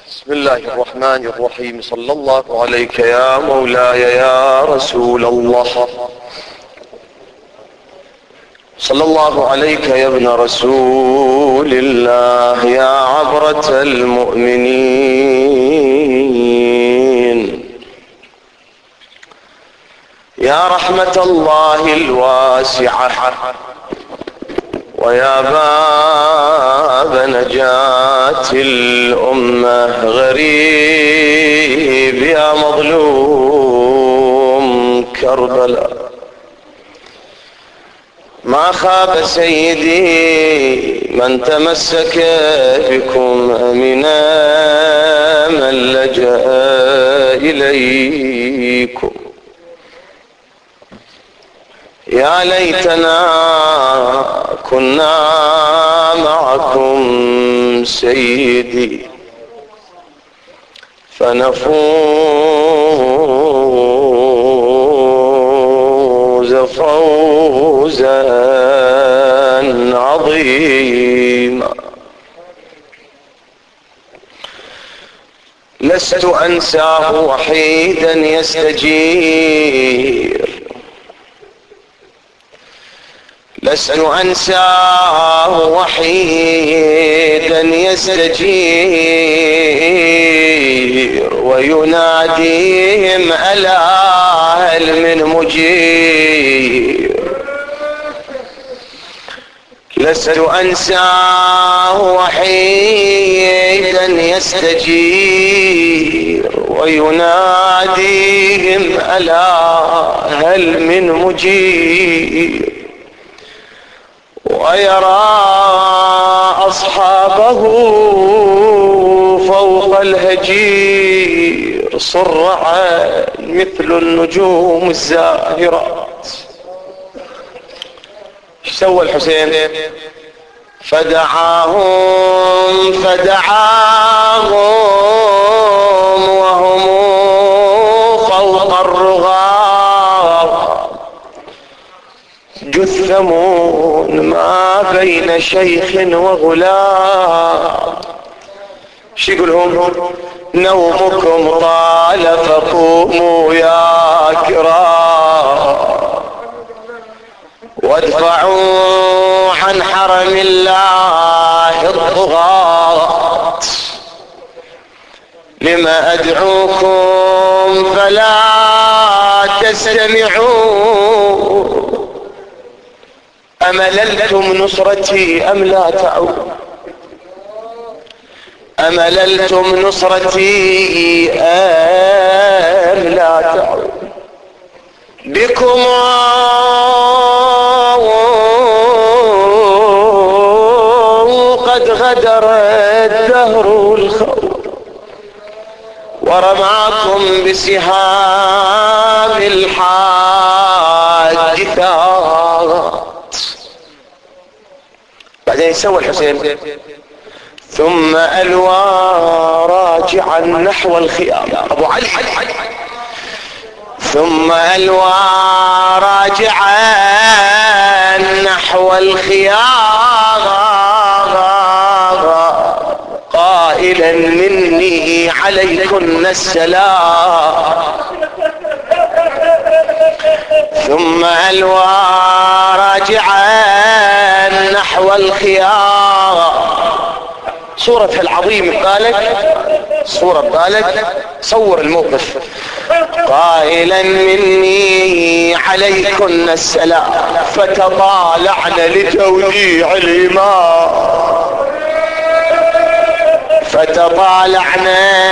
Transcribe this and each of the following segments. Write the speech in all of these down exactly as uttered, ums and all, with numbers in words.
بسم الله الرحمن الرحيم. صلى الله عليك يا مولاي يا رسول الله. صلى الله عليك يا ابن رسول الله يا عبرة المؤمنين، يا رحمة الله الواسعة، ويا باب نجاة الأمة، غريب يا مظلوم كربلاء. ما خاب سيدي من تمسك بكم أمنا، من لجأ إليكم. يا ليتنا كنا معكم سيدي فنفوز فوزا عظيما. لست أنساه وحيدا يستجير، لست أنساه وحيدا يستجير، ويناديهم ألا هل من مجير. لست أنساه وحيدا يستجير، ويناديهم ألا هل من مجير. ويرى أصحابه فوق الهجير صرعا مثل النجوم الزاهرات. ايش سوى الحسين؟ فدعاهم فدعاهم وهم فوق الرغام، جثمون ما بين شيخ وغلام. شو يقولهم؟ نومكم طال فقوموا يا كرام، وادفعوا عن حرم الله الطغاة. لما أدعوكم فلا تستمعون، أمللتم نصرتي أم لا تعود؟ أمللتم نصرتي أم لا تعود؟ بكم قد غدر الدهر الخوف، ورماكم بسهام الحادثات. بعدين سوى الحسين ثم ألوى راجعا نحو الخيام. أبو علي ثم ألوى راجعا نحو الخيام قائلا مني عليكن السلام. ثم ألوى راجعا نحو الخيام. صورة العظيم قالت صورة قالت صور الموقف. قائلا مني عليكن السلام، فتطالعن لتوديع الإمام، فتطالعن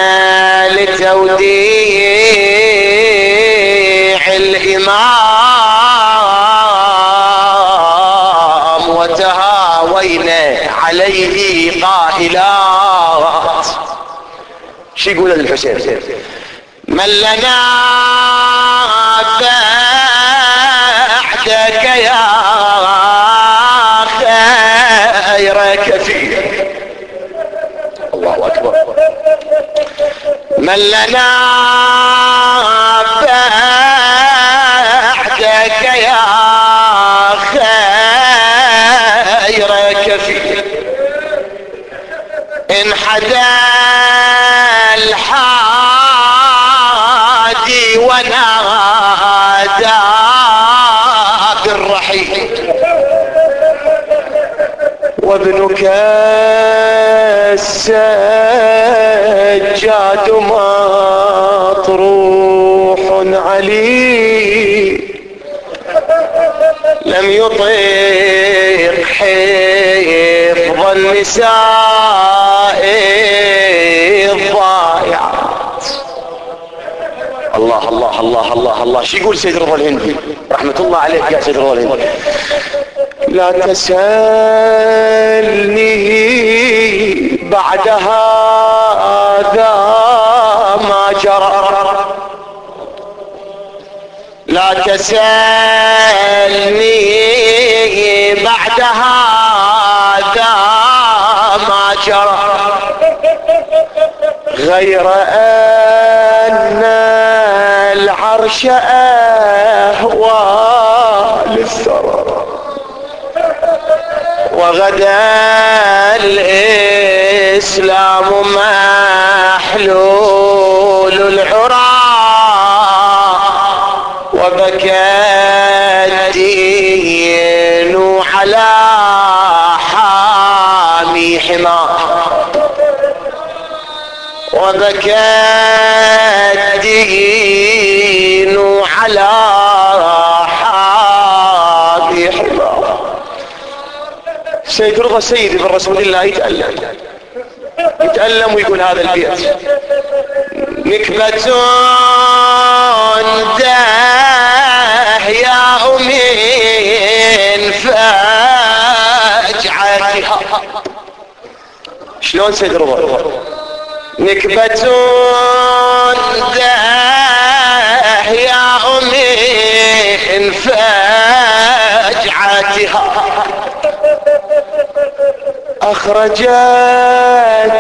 لتوديع الإمام، وتهاوينا عليه قائلات. شو يقول الحسين؟ من لنا بعدك يا خير كثير. الله أكبر. من لنا بعدك يا خير كثير، إن حدا ونادى بالرحيل وابنك السجاد مطروح عليه لم يطيق حفظ النساء الضائعات. الله الله الله الله الله. شو يقول سيد رضا الهندي رحمة الله عليك يا سيد رضا الهندي؟ لا تسألني بعد هذا ما جرى، لا تسألني بعد هذا ما جرى، غير أن العرش أهوى للثرى، وغدا الإسلام محلول العرى، وبكى الدين على حامي حماه، وبكى الدين على حامي حماه. سيد رضا سيدي بن رسول الله يتألم يتألم ويقول هذا البيت: نكبة داهية من فجعتها. شلون سيد رضا؟ نكبة داهية من فجعتها، أخرجت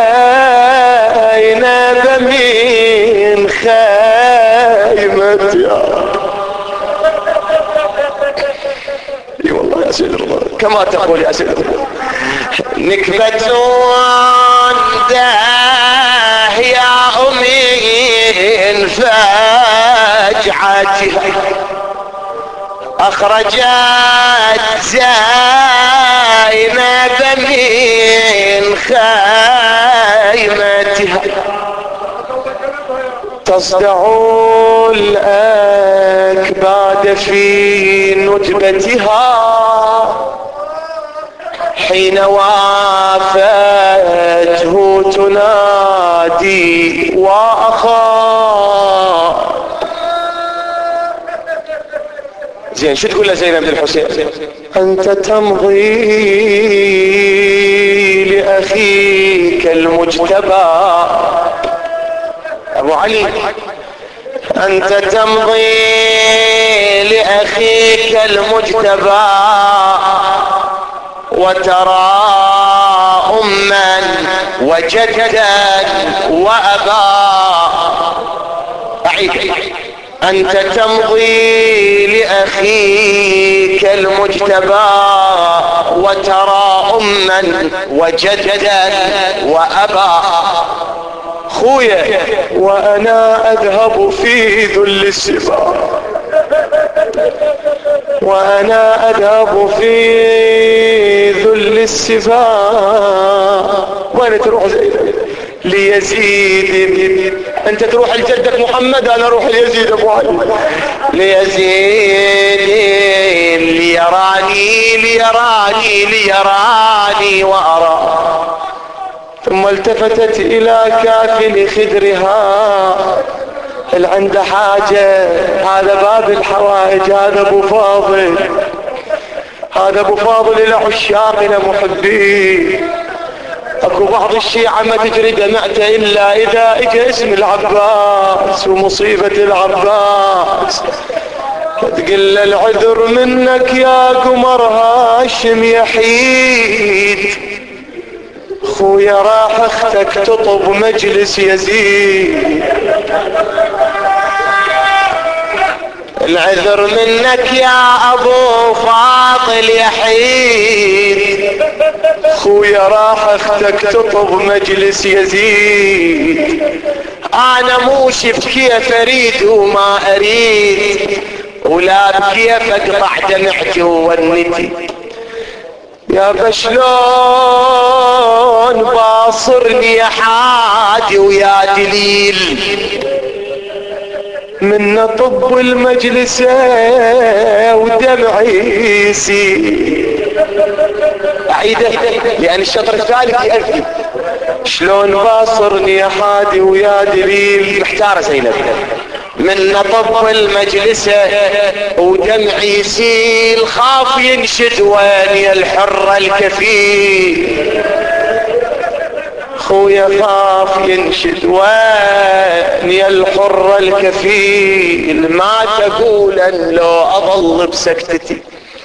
زينب من خيمتها. اي والله يا سيد الله كما تقول يا سيد الله. نكبة داهية من فجعتها، أخرجت زينب من خيمتها، تصدع الأكباد في ندبتها، حين وافته تنادي وأخا. زين شو تقول لزينب بن الحسين؟ أنت تمضي لأخيك المجتبى أبو علي، أنت تمضي لأخيك المجتبى، وترى أما وجدا وأبا. أعيد: أنت تمضي لأخيك المجتبى، وترى أما وجدا وأبا. خويا وأنا أذهب في ذل السبا، وأنا أذهب في ذل السبا. وين تروح زينب؟ ليزيد. أنت تروح لجدك محمد، أنا أروح ليزيد أبو علي. ليزيد ليراني ليراني ليراني وأرى. ثم التفتت إلى كافل خدرها: هل عند حاجة؟ هذا باب الحوائج، هذا أبو فاضل، هذا أبو فاضل لعشاق لمحبين. اكو بعض الشيعة ما تجري دمعته الا اذا اجى اسم العباس ومصيبة العباس. تقل العذر منك يا قمر هاشم يحيد، خويا راح اختك تطب مجلس يزيد. العذر منك يا ابو فاضل يحيد، خويا راح اختك تطب مجلس يزيد. انا مو شفت كيف اريد وما اريد، ولا بكيف اقطع دمعتي وونتي. يا بشلون باصرني يا حادي ويا دليل، من طب المجلس ودمعي يسيل. اعيده لان الشطر الثالث يأذي. شلون باصرني يا حادي ويا دليل، محتارة زينب. من طب المجلس ودمعي يسيل، خاف ينشد وين الحرة الكفيل. خويا خاف ينشد وين الحرة الكفيل، ما تقولا لو اظل بسكتتي.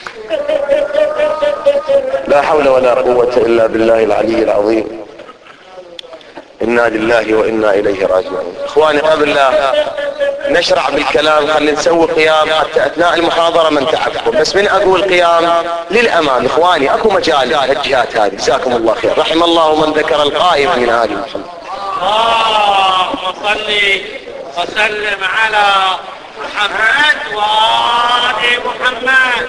لا حول ولا قوة الا بالله العلي العظيم. انا لله وانا اليه راجعون. اخواني قبل لا نشرع بالكلام خلينا نسوي قيام حتى اثناء المحاضرة ما نتعبكم، بس من اقول قيام للامام اخواني اكو مجال الجهات هذه. جزاكم الله خير. رحم الله من ذكر القائم من ال محمد. اللهم صل وسلم على محمد وآل محمد.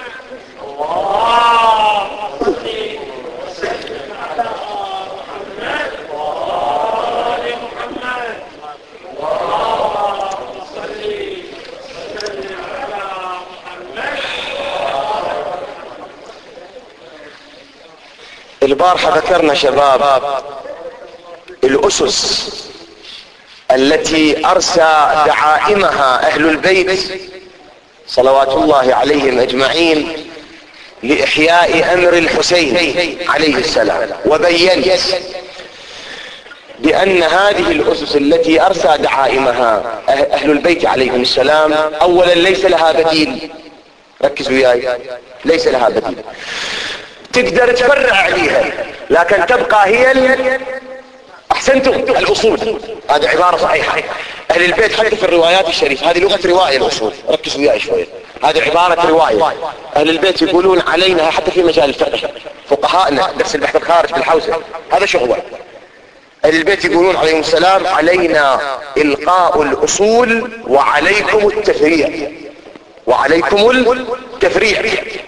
اللهم صل وسلم على محمد وآل محمد. اللهم صل وسلم على محمد. البارحة ذكرنا شباب الأسس التي أرسى دعائمها أهل البيت صلوات الله عليهم أجمعين لإحياء أمر الحسين عليه السلام، وبينت بأن هذه الأسس التي أرسى دعائمها أهل البيت عليهم السلام أولا ليس لها بديل. ركزوا وياي، ليس لها بديل. تقدر تفرع عليها لكن تبقى هي احسنتم الاصول. هذه عبارة صحيحة. اهل البيت حتى في الروايات الشريفة، هذه لغة رواية الاصول، ركزوا وياي شوية، هذه عبارة رواية. اهل البيت يقولون علينا حتى في مجال الفقه، فقهاءنا درس البحث الخارج بالحوزة هذا شغله. اهل البيت يقولون عليهم السلام علينا القاء الاصول وعليكم التفريع، وعليكم التفريع.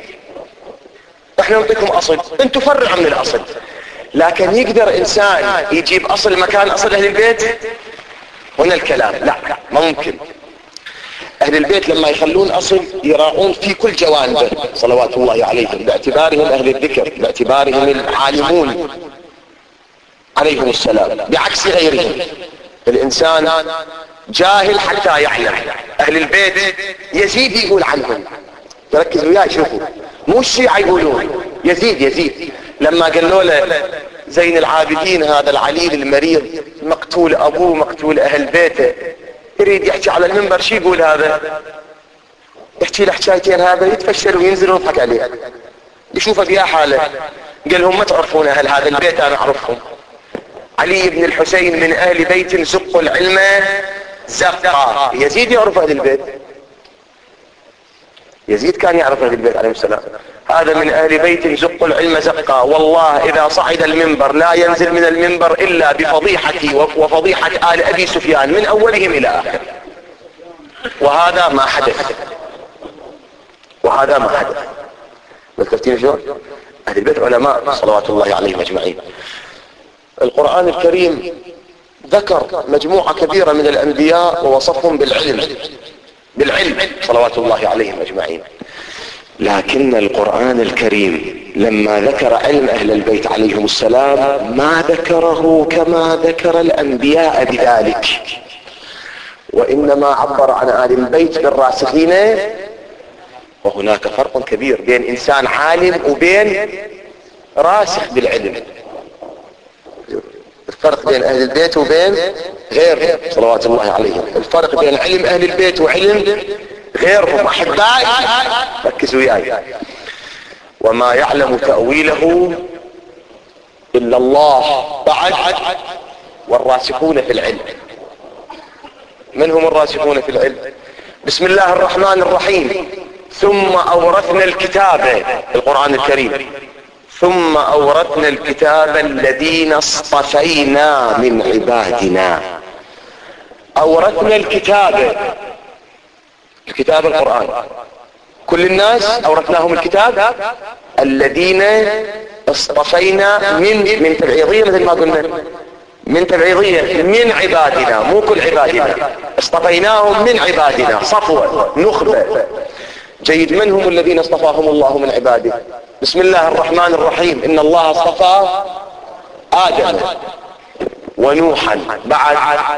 احنا نعطيكم اصل، انتم فرعوا من الاصل. لكن يقدر انسان يجيب اصل مكان اصل اهل البيت؟ هنا الكلام لا، ما ممكن. اهل البيت لما يخلون اصل يراعون في كل جوانبه صلوات الله عليهم، باعتبارهم اهل الذكر، باعتبارهم العالمون عليهم السلام، بعكس غيرهم. الانسان جاهل حتى يعلم. اهل البيت يزيد يقول عنهم. تركزوا وياي شوفوا، مو الشيعة يقولون، يزيد يزيد. لما قالوا له زين العابدين هذا العليل المريض مقتول ابوه مقتول اهل بيته، يريد يحكي على المنبر، شي يقول هذا؟ يحكي له حكايتين، هذا يتفشل وينزل ويضحك عليه. يشوفه بيا حاله. قال لهم ما تعرفون اهل هذا البيت، انا اعرفهم. علي بن الحسين من اهل بيت زقوا العلم زقا. يزيد يعرف اهل البيت، يزيد كان يعرف اهل البيت عليه السلام. هذا من اهل بيت زقوا العلم زقا، والله اذا صعد المنبر لا ينزل من المنبر الا بفضيحتي وفضيحة آل ابي سفيان من اولهم الى اخر. وهذا ما حدث، وهذا ما حدث. ملتفتين شلون؟ اهل البيت علماء صلوات الله عليهم اجمعين. القرآن الكريم ذكر مجموعة كبيرة من الانبياء ووصفهم بالعلم، بالعلم صلوات الله عليهم اجمعين. لكن القرآن الكريم لما ذكر علم اهل البيت عليهم السلام ما ذكره كما ذكر الانبياء بذلك، وانما عبر عن اهل البيت بالراسخين. وهناك فرق كبير بين انسان عالم وبين راسخ بالعلم. الفرق بين اهل البيت وبين غيرهم صلوات الله عليهم، الفرق بين علم اهل البيت وعلم غيرهم. احبائي ركزوا وياي، وما يعلم تأويله الا الله بعد والراسخون في العلم. من هم الراسخون في العلم؟ بسم الله الرحمن الرحيم. ثم اورثنا الكتاب، القرآن الكريم، ثم اورثنا الكتاب الذين اصطفينا من عبادنا. أورثنا الكتاب، الكتاب القرآن، كل الناس أورثناهم الكتاب، الذين اصطفينا من من تبعيضية، مثل ما قلنا من تبعيضية، من عبادنا، مو كل عبادنا، اصطفيناهم من عبادنا، صفوة نخبة. جيد، من هم الذين اصطفاهم الله من عباده؟ بسم الله الرحمن الرحيم، إن الله اصطفى آدم ونوحا بعد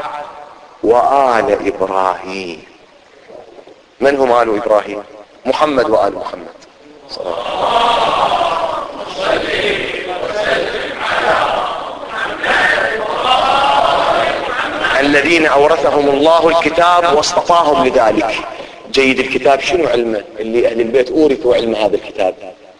وآل إبراهيم. من هم آل إبراهيم؟ محمد وآل محمد صلى الله عليه وسلم. الذين أورثهم الله الكتاب واصطفاهم لذلك. جيد، الكتاب شنو علمه؟ اللي أهل البيت أورثوا علم هذا الكتاب.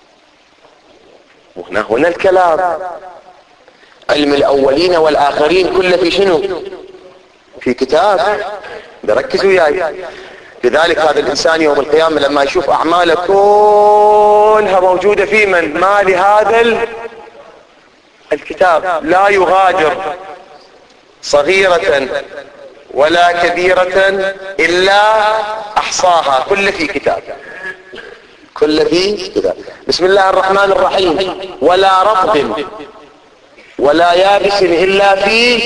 وهنا هنا الكلام، علم الأولين والآخرين كله في شنو؟ في كتاب. بركزوا وياي. لذلك هذا الإنسان يوم القيامة لما يشوف أعماله كلها موجودة في من؟ ما لهذا الكتاب لا يغادر صغيرة ولا كبيرة إلا أحصاها، كل في كتاب، كل في كتاب. بسم الله الرحمن الرحيم، ولا رطب ولا يابس إلا في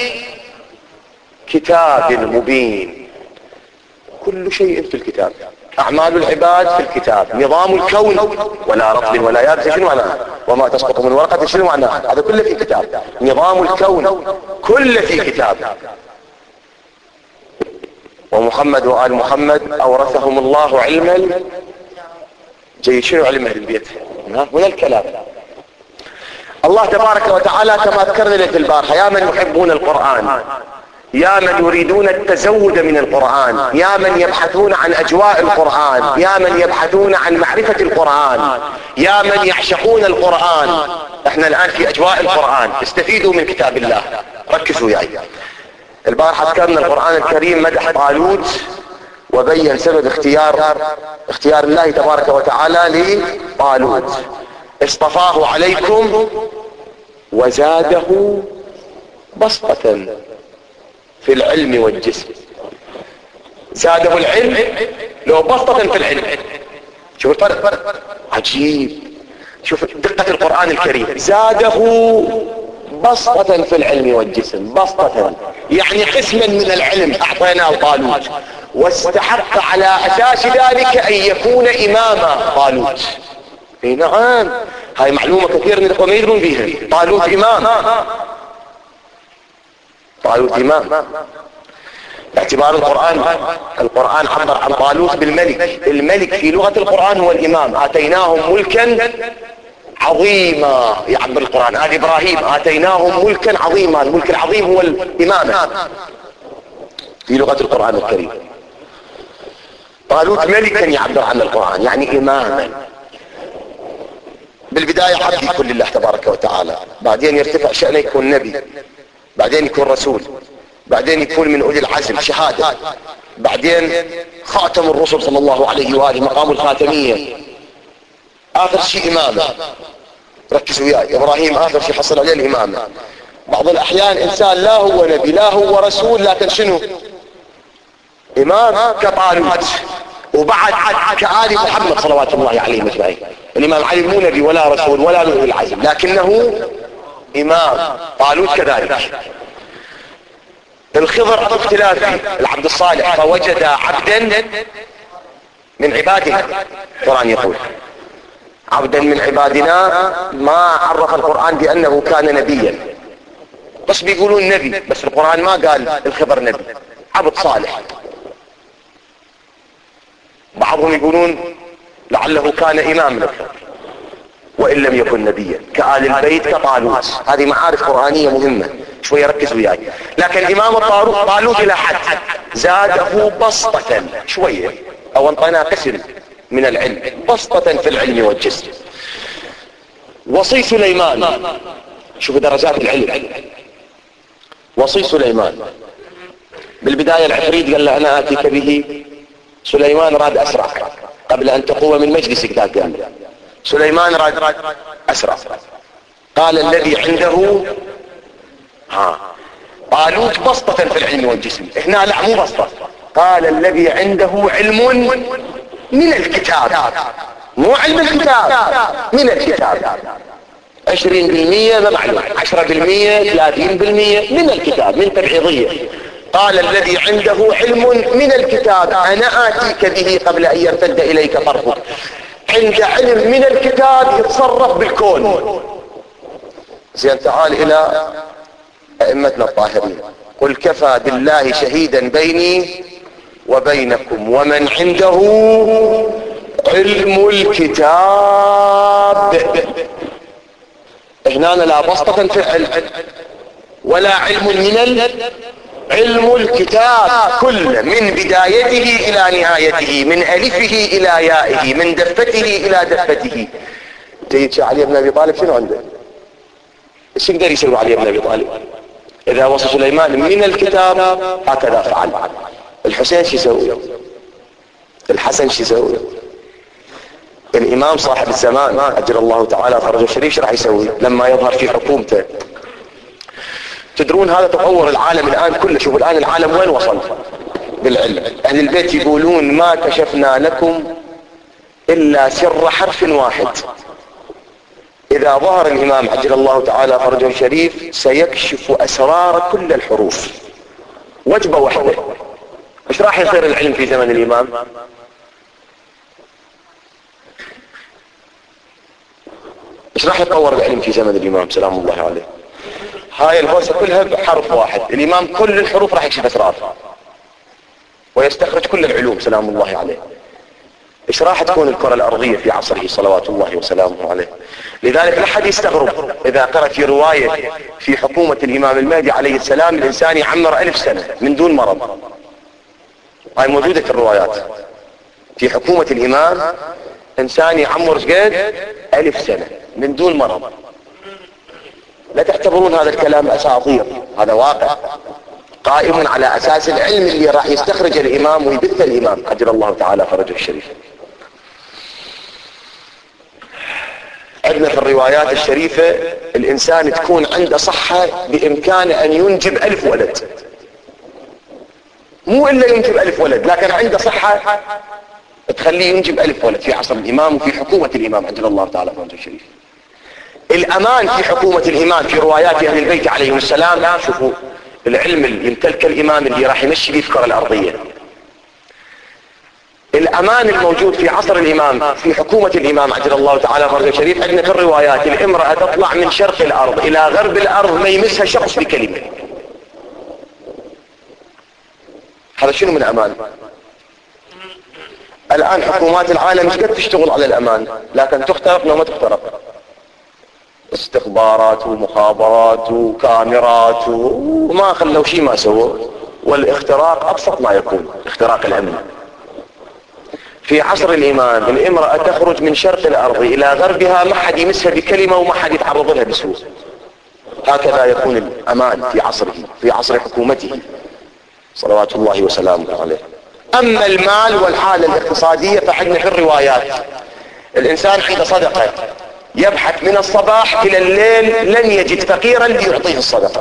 كتاب مبين. كل شيء في الكتاب، أعمال العباد في الكتاب، نظام الكون، ولا رطب ولا يابس شنو معناه؟ وما تسقط من ورقة شنو معناه؟ هذا كله في كتاب. نظام الكون كله في كتاب. ومحمد وآل محمد أورثهم الله علما. جيد، شنو علم أهل البيت؟ هنا الكلام. الله تبارك وتعالى كما ذكرنا لك البارحة، يا من يحبون القرآن، يا من يريدون التزود من القرآن، يا من يبحثون عن أجواء القرآن، يا من يبحثون عن معرفة القرآن، يا من يعشقون القرآن. احنا الآن في أجواء القرآن، استفيدوا من كتاب الله. ركزوا وياي. البارحة ذكرنا القرآن الكريم مدح طالوت وبين سبب اختيار اختيار الله تبارك وتعالى لطالوت. اصطفاه عليكم وزاده بسطة في العلم والجسم. زاده العلم لو بسطة في العلم. شوف الفرق، عجيب. شوف دقة القرآن الكريم، زاده بسطة في العلم والجسم، بسطة يعني قسما من العلم أعطيناه طالوت، واستحق على أساس ذلك أن يكون إماما طالوت. اي نعم، هاي معلومة كثير من الأخوة ما يدرون بيها. طالوت إمام، طالوت إمام. باعتبار القرآن، القرآن عبر عن طالوت بالملك. الملك في لغة القرآن هو الإمام. آتيناهم ملكا عظيما، يعبر القرآن آل إبراهيم آتيناهم ملكا عظيما. الملك العظيم هو الإمامة في لغة القرآن الكريم. طالوت ملكا يعبر عن القرآن يعني إماما. بالبداية عبد يكون لله تبارك وتعالى، بعدين يرتفع شأنه يكون نبي، بعدين يكون رسول، بعدين يكون من أولي العزم شهادة، بعدين خاتم الرسل صلى الله عليه وآله، مقام الخاتمية، آخر شيء إمامة. ركزوا وياي، إبراهيم آخر شيء حصل عليه الإمامة. بعض الأحيان إنسان لا هو نبي لا هو رسول، لكن شنو؟ إمام كطالوت. وبعد كآل محمد صلوات الله عليه أجمعين. الإمام علي مو نبي ولا رسول ولا من أولي العزم، لكنه إمام. طالوت كذلك. الخضر اختلافي، العبد الصالح، فوجد عبدا من عبادنا. القرآن يقول عبدا من عبادنا، ما عرف القرآن بأنه كان نبيا، بس بيقولون نبي، بس القرآن ما قال الخضر نبي، عبد صالح. بعضهم يقولون لعله كان إمام لك وإن لم يكن نبيا، كآل البيت كطالوت. هذه معارف قرآنية مهمة، شوية ركز وياي. لكن إمام طالوت إلى حد زاده بسطة شوية، أو انطينا قسم من العلم، بسطة في العلم والجسم. وصي سليمان، شوف درجات العلم. وصي سليمان بالبداية العفريت قال له أنا آتيك به. سليمان راد أسرع قبل أن تقوم من مجلسك ذاك قال له سليمان راد أسرع. قال الذي عنده ها طالوت بسطة في العلم والجسم، هنا لا مو بسطة. قال الذي عنده علم من الكتاب، مو علم الكتاب، من الكتاب. عشرين بالمية ما معلوم، عشرة بالمية، ثلاثين بالمية من الكتاب، من تبعيضية. قال الذي عنده علم من الكتاب أنا آتيك به قبل أن يرتد إليك طرفك. عند علم من الكتاب يتصرف بالكون. زين تعال إلى أئمتنا الطاهرين، قل كفى بالله شهيدا بيني وبينكم ومن عنده علم الكتاب. هنا لا بسطة في العلم ولا علم من علم الكتاب كله، من بدايته إلى نهايته، من ألفه إلى يائه، من دفته إلى دفته. جيد. علي بن أبي طالب شنو عنده؟ ايش يقدر يسوي علي بن أبي طالب؟ إذا وصل سليمان من الكتاب هكذا فعل. الحسين شو يسوي؟ الحسن شو يسوي؟ الإمام صاحب الزمان أجل الله تعالى فرجه الشريف شو راح يسوي لما يظهر في حكومته؟ تدرون هذا تطور العالم الآن كله. شوفوا الآن العالم وين وصل بالعلم. أهل البيت يقولون ما كشفنا لكم إلا سر حرف واحد. إذا ظهر الإمام عجل الله تعالى فرجه الشريف سيكشف أسرار كل الحروف. وجبة واحدة. إيش راح يصير العلم في زمن الإمام؟ إيش راح يتطور العلم في زمن الإمام سلام الله عليه؟ هاي الهوسة كلها بحرف واحد. الإمام كل الحروف راح يكشف أسرار ويستخرج كل العلوم سلام الله عليه. إيش راح تكون الكرة الأرضية في عصره صلوات الله وسلامه عليه؟ لذلك لا حد يستغرب إذا قرأ في رواية في حكومة الإمام المهدي عليه السلام الإنسان يعمر ألف سنة من دون مرض. هاي موجودة في الروايات. في حكومة الإمام إنسان يعمر قد ألف سنة من دون مرض. لا تعتبرون هذا الكلام أساطير، هذا واقع قائم على أساس العلم اللي راح يستخرج الإمام ويبث الإمام عجل الله تعالى فرجه الشريف. عندنا في الروايات الشريفة الإنسان تكون عنده صحة بإمكانه أن ينجب ألف ولد، مو إلا ينجب ألف ولد، لكن عنده صحة تخليه ينجب ألف ولد في عصر الإمام وفي حكومة الإمام عجل الله تعالى فرجه الشريف. الأمان في حكومة الإمام في روايات أهل البيت عليهم السلام. شوفوا العلم اللي يمتلك الإمام اللي راح يمشي به الكرة الأرضية. الأمان الموجود في عصر الإمام في حكومة الإمام عجل الله تعالى فرجه الشريف. عندنا في الروايات الامرأة تطلع من شرق الأرض إلى غرب الأرض ما يمسها شخص بكلمة. هذا شنو من أمان؟ الآن حكومات العالم مش قد تشتغل على الأمان، لكن تخترق لو ما تخترق. استخبارات ومخابرات وكاميرات وما خلوا شيء ما سووا. والاختراق أبسط ما يكون، اختراق الأمن. في عصر الإمام الامرأة تخرج من شرق الأرض إلى غربها ما حد يمسها بكلمة وما حد يتعرض لها بسوء. هكذا يكون الأمان في عصره في عصر حكومته صلوات الله وسلامه عليه. أما المال والحالة الاقتصادية فعندنا في الروايات الإنسان عنده صدقة يبحث من الصباح إلى الليل لن يجد فقيرا ليعطيه الصدقة.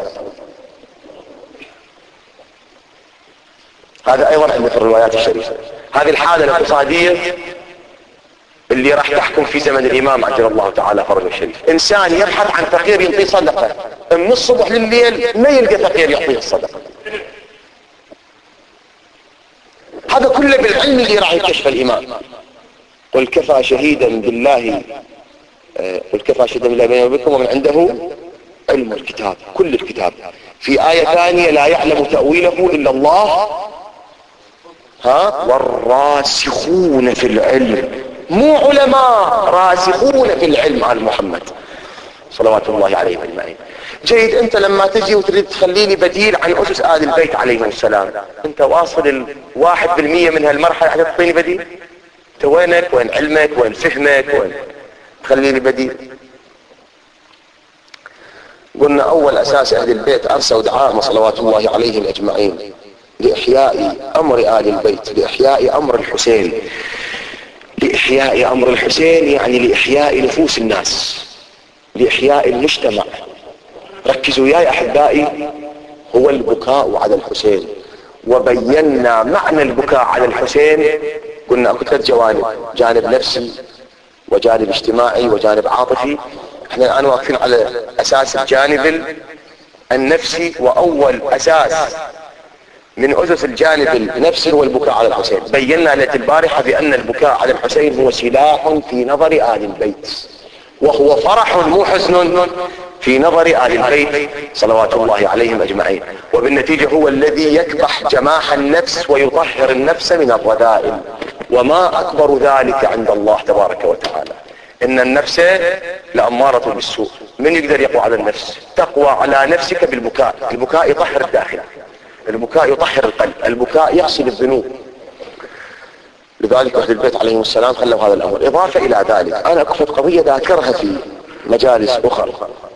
هذا أيضا عندنا في الروايات الشريفة. هذه الحالة الاقتصادية اللي راح تحكم في زمن الإمام عجل الله تعالى فرجه الشريف. إنسان يبحث عن فقير يعطيه صدقة من الصبح لليل ما يلقى فقير يعطيه الصدقة. هذا كله بالعلم اللي راح يكشف الإمام. قل كفى شهيدا بالله قل كفى شهيدا بالله بيني وبينكم ومن عنده علم الكتاب كل الكتاب. في آية ثانية لا يعلم تأويله إلا الله ها والراسخون في العلم، مو علماء، راسخون في العلم على محمد صلوات الله عليه اجمعين. جيد. انت لما تجي وتريد تخليني بديل عن اسس آل البيت عليهم السلام، انت واصل الواحد بالمية من هالمرحلة حتى تعطيني بديل؟ انت وينك؟ وين علمك؟ وين فهمك؟ وين تخليني بديل؟ قلنا اول اساس اهل البيت ارسوا دعاء صلوات الله عليهم اجمعين لإحياء أمر آل البيت، لإحياء أمر الحسين. لإحياء أمر الحسين يعني لإحياء نفوس الناس، لإحياء المجتمع. ركزوا يا أحبائي، هو البكاء على الحسين. وبينا معنى البكاء على الحسين، قلنا اكو ثلاث جوانب: جانب نفسي وجانب اجتماعي وجانب عاطفي. احنا الان واقفين على اساس الجانب النفسي، واول اساس من اسس الجانب النفسي هو البكاء على الحسين. بينا ليلة البارحة بان البكاء على الحسين هو سلاح في نظر آل البيت، وهو فرح مو حزن في نظر آل البيت صلوات الله عليهم اجمعين، وبالنتيجة هو الذي يكبح جماح النفس ويطهر النفس من الرذائل. وما اكبر ذلك عند الله تبارك وتعالى، ان النفس لأمارة بالسوء. من يقدر يقوى على النفس؟ تقوى على نفسك بالبكاء. البكاء يطهر الداخل، البكاء يطهر القلب، البكاء يغسل الذنوب. لذلك أهل البيت عليهم السلام خلوا هذا الأمر. إضافة إلى ذلك، أنا أكفت قضية ذاكرها في مجالس أخرى.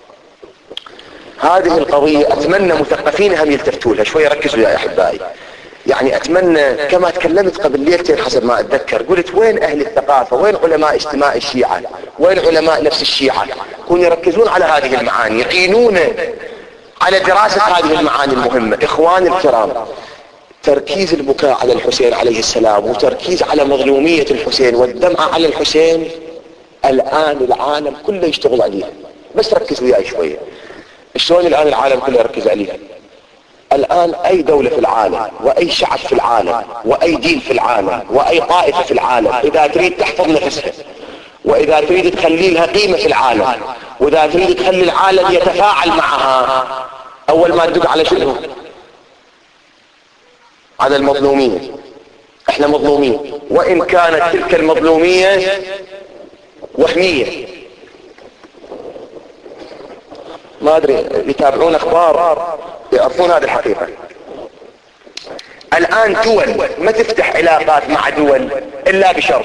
هذه القضية أتمنى مثقفين هم يلتفتوا لها شوية، ركزوا يا أحبائي. يعني أتمنى، كما تكلمت قبل ليلتين حسب ما أتذكر، قلت وين أهل الثقافة، وين علماء اجتماع الشيعة، وين علماء نفس الشيعة، كونوا يركزون على هذه المعاني، يعينون على دراسة هذه المعاني المهمة. إخواني الكرام، تركيز البكاء على الحسين عليه السلام وتركيز على مظلومية الحسين والدمعة على الحسين، الآن العالم كله يشتغل عليها. بس ركزوا وياي شوية. شلون الآن العالم كله يركز عليها؟ الآن أي دولة في العالم وأي شعب في العالم وأي دين في العالم وأي طائفة في العالم، إذا تريد تحفظ نفسها، وإذا تريد تخلي لها قيمة في العالم، وإذا تريد تخلي العالم يتفاعل معها، أول ما تدق على شنو؟ على المظلومية. احنا مظلومين، وإن كانت تلك المظلومية وهمية. ما أدري، يتابعون أخبار يعرفون هذه الحقيقة. الآن دول ما تفتح علاقات مع دول إلا بشرط: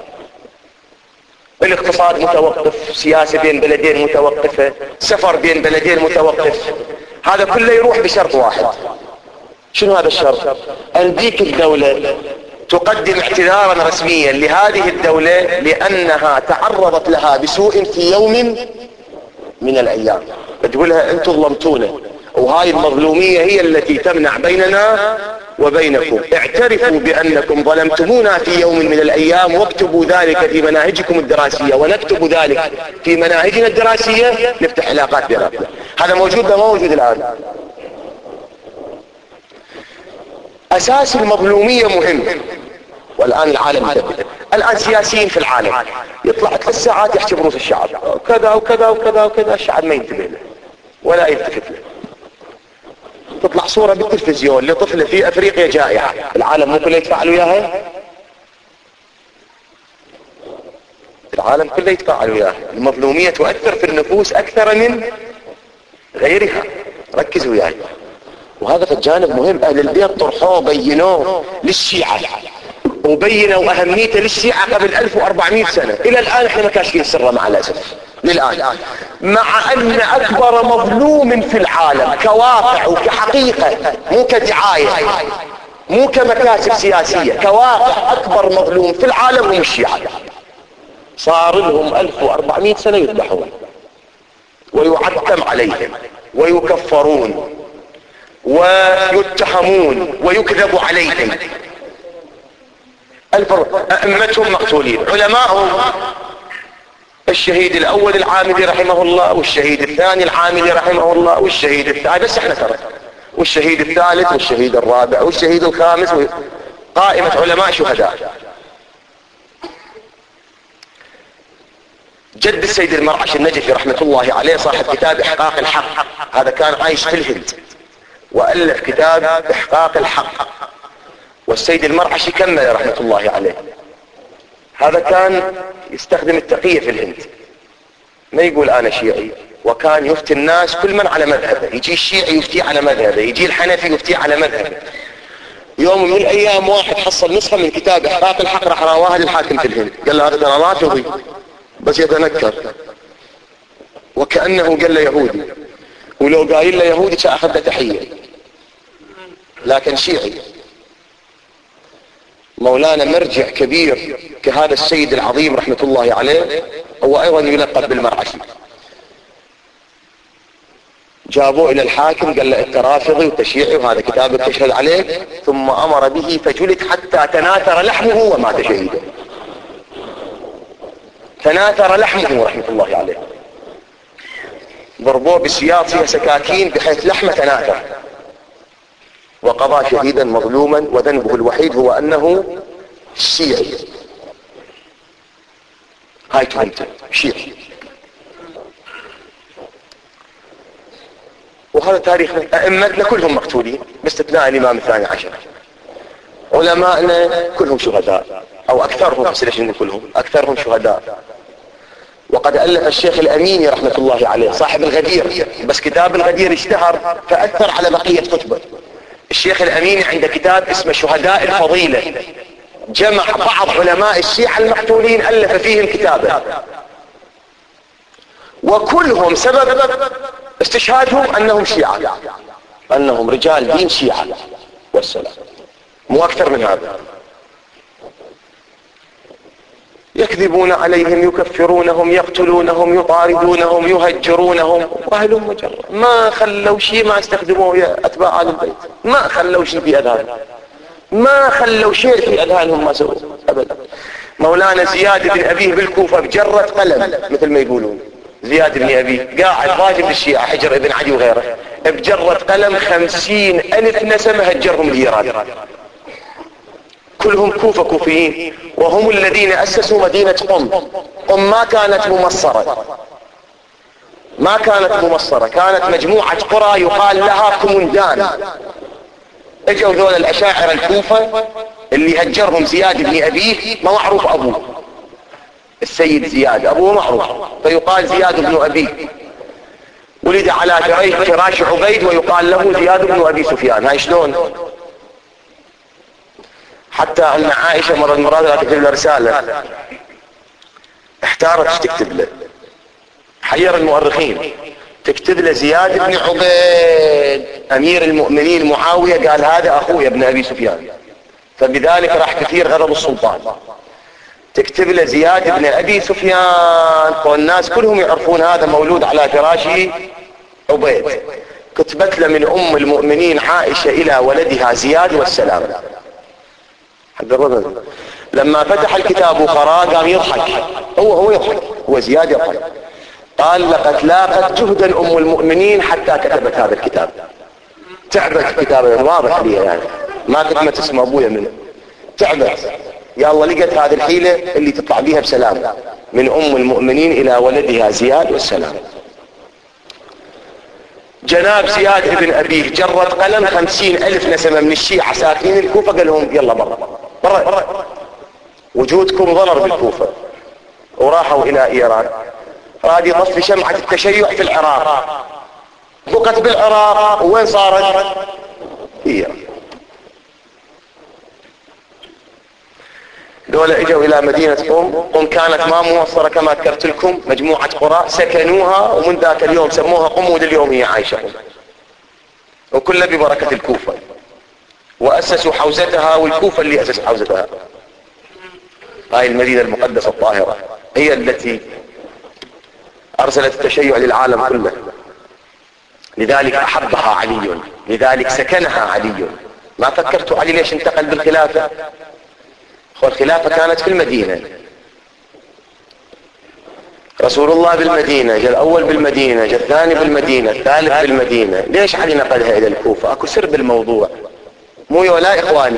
الاقتصاد متوقف، سياسة بين بلدين متوقفة، سفر بين بلدين متوقف. هذا كله يروح بشرط واحد. شنو هذا الشرط؟ أن ذيك الدولة تقدم اعتذارا رسميا لهذه الدولة لأنها تعرضت لها بسوء في يوم من الأيام، تقولها أنتم ظلمتونا، وهاي المظلومية هي التي تمنع بيننا وبينكم. اعترفوا بأنكم ظلمتمونا في يوم من الأيام، واكتبوا ذلك في مناهجكم الدراسية، ونكتب ذلك في مناهجنا الدراسية، نفتح علاقات بيناتنا. هذا موجود ما موجود الآن؟ أساس المظلومية مهم، والآن العالم يثبت. الآن سياسيين في العالم يطلع ثلاث ساعات يحكي برؤوس الشعب كذا وكذا وكذا وكذا، الشعب ما ينتبه له ولا يلتفت له. تطلع صورة بالتلفزيون لطفلة في أفريقيا جائعة، العالم مو كله يتفاعل وياها؟ العالم كله يتفاعل وياها. المظلومية تؤثر في النفوس أكثر من غيرها. ركزوا وياي. وهذا في الجانب مهم. أهل البيت طرحوه بينوه للشيعة، وبينوا أهميته للشيعة قبل ألف وأربعمائة سنة. إلى الآن احنا ما كاشفين سره مع الأسف للآن، مع أن أكبر مظلوم في العالم كواقع وكحقيقة، مو كدعاية مو كمكاسب سياسية، كواقع أكبر مظلوم في العالم هم الشيعة. صار لهم ألف وأربعمائة سنة يذبحون ويعتم عليهم ويكفرون ويتهمون ويكذب عليهم. أئمتهم مقتولين، علماءهم الشهيد الأول العاملي رحمه الله، والشهيد الثاني العاملي رحمه الله، والشهيد الثالث، بس احنا ترى، والشهيد الثالث والشهيد الرابع والشهيد الخامس، قائمة علماء شهداء. جد السيد المرعش النجفي رحمة الله عليه صاحب كتاب إحقاق الحق، هذا كان عايش في الهند وألف كتاب إحقاق الحق، والسيد المرعشي كمل رحمة الله عليه. هذا كان يستخدم التقية في الهند، ما يقول أنا شيعي، وكان يفتي الناس كل من على مذهبه. يجي الشيعي يفتي على مذهبه، يجي الحنفي يفتي على مذهبه. يوم من الأيام واحد حصل نسخة من كتاب إحقاق الحق، راح رواها للحاكم في الهند، قال له هذا ترى رافضي بس يتنكر، وكأنه قال له يهودي، ولو قايل له يهودي سأخذ له تحية، لكن شيعي. مولانا مرجع كبير كهذا السيد العظيم رحمة الله عليه هو أيضا يلقب بالمرعشي. جابوه الى الحاكم قال له انت رافضي وتشيعي وهذا كتابك تشهد عليه، ثم امر به فجلد حتى تناثر لحمه ومات شهيدا. تناثر لحمه رحمة الله عليه، ضربوه بالسياط فيها سكاكين بحيث لحمه تناثر، وقضى شهيدا مظلوما وذنبه الوحيد هو انه شيعي. هاي تهمته شيعي. وهذا تاريخنا. ائمتنا كلهم مقتولين باستثناء الامام الثاني عشر. علماءنا كلهم شهداء او اكثرهم، ليش كلهم؟ اكثرهم شهداء. وقد ألف الشيخ الأميني رحمة الله عليه صاحب الغدير، بس كتاب الغدير اشتهر فأثر على بقية كتبه. الشيخ الأميني عنده كتاب اسمه شهداء الفضيلة، جمع بعض علماء الشيعة المقتولين ألف فيهم كتابه، وكلهم سبب استشهادهم أنهم شيعة، أنهم رجال دين شيعة والسلام، مو أكثر من هذا. يكذبون عليهم، يكفرونهم، يقتلونهم، يطاردونهم، يهجرونهم، وأهلهم مجرد ما خلوا شيء ما استخدموه يا أتباع آل البيت، ما خلوا شيء في أذهانهم، ما خلوا شيء في أذهانهم ما سووا أبدا. مولانا زياد بن أبيه بالكوفة بجرة قلم مثل ما يقولون، زياد بن أبيه قاعد راجل الشيعة حجر ابن عدي وغيره، بجرة قلم خمسين ألف نسمة هجرهم لإيران، كلهم كوفة كوفيين، وهم الذين أسسوا مدينة قم. قم ما كانت ممصرة، ما كانت ممصرة، كانت مجموعة قرى يقال لها كمندان. اجوا ذول الأشاعرة الكوفة اللي هجرهم زياد بن أبيه، ما معروف أبوه السيد زياد، أبوه معروف فيقال زياد بن أبيه، ولد على فراش عبيد ويقال له زياد بن أبي سفيان. هاي شلون؟ حتى أن عائشة مرة المراد لا تكتب له رسالة، احتارت ايش تكتب له، حير المؤرخين، تكتب له زياد بن عبيد أمير المؤمنين معاوية، قال هذا أخوي ابن أبي سفيان، فبذلك راح كثير غضب السلطان. تكتب له زياد بن أبي سفيان، والناس كلهم يعرفون هذا مولود على فراشه عبيد. كتبت له من أم المؤمنين عائشة إلى ولدها زياد والسلام. لما فتح الكتاب وقرأ قام يضحك، هو هو يضحك، هو زياد يضحك، قال لقد لاقت جهدا أم المؤمنين حتى كتبت هذا الكتاب. تعبت كتابه واضح لي يعني، ما كتبت اسم أبويا منه، تعبت يا الله لقت هذه الحيلة اللي تطلع بيها بسلام، من أم المؤمنين إلى ولدها زياد والسلام. جناب زياد بن أبيه جرة قلم خمسين ألف نسمة من الشيعة ساكنين الكوفة، قال لهم يلا برا برا، وجودكم ضرر بالكوفة، وراحوا إلى إيران. راد يطفي شمعة التشيع في العراق، بقت بالعراق، وين صارت؟ إيران. دولة اجوا الى مدينة قم. قم كانت ما موصرة كما ذكرت لكم، مجموعة قرى سكنوها، ومن ذاك اليوم سموها قم، ولليوم هي عايشة قم، وكلها ببركة الكوفة، واسسوا حوزتها، والكوفة اللي اسس حوزتها. هاي المدينة المقدسة الطاهرة هي التي ارسلت التشيع للعالم كله، لذلك احبها علي، لذلك سكنها علي. ما فكرتوا علي ليش انتقل بالخلافة؟ والخلافة كانت في المدينة، رسول الله بالمدينة، جاء الأول بالمدينة، جاء الثاني بالمدينة، الثالث بالمدينة. ليش علي نقلها إلى الكوفة؟ أكو سر بالموضوع، مو ولا إخواني.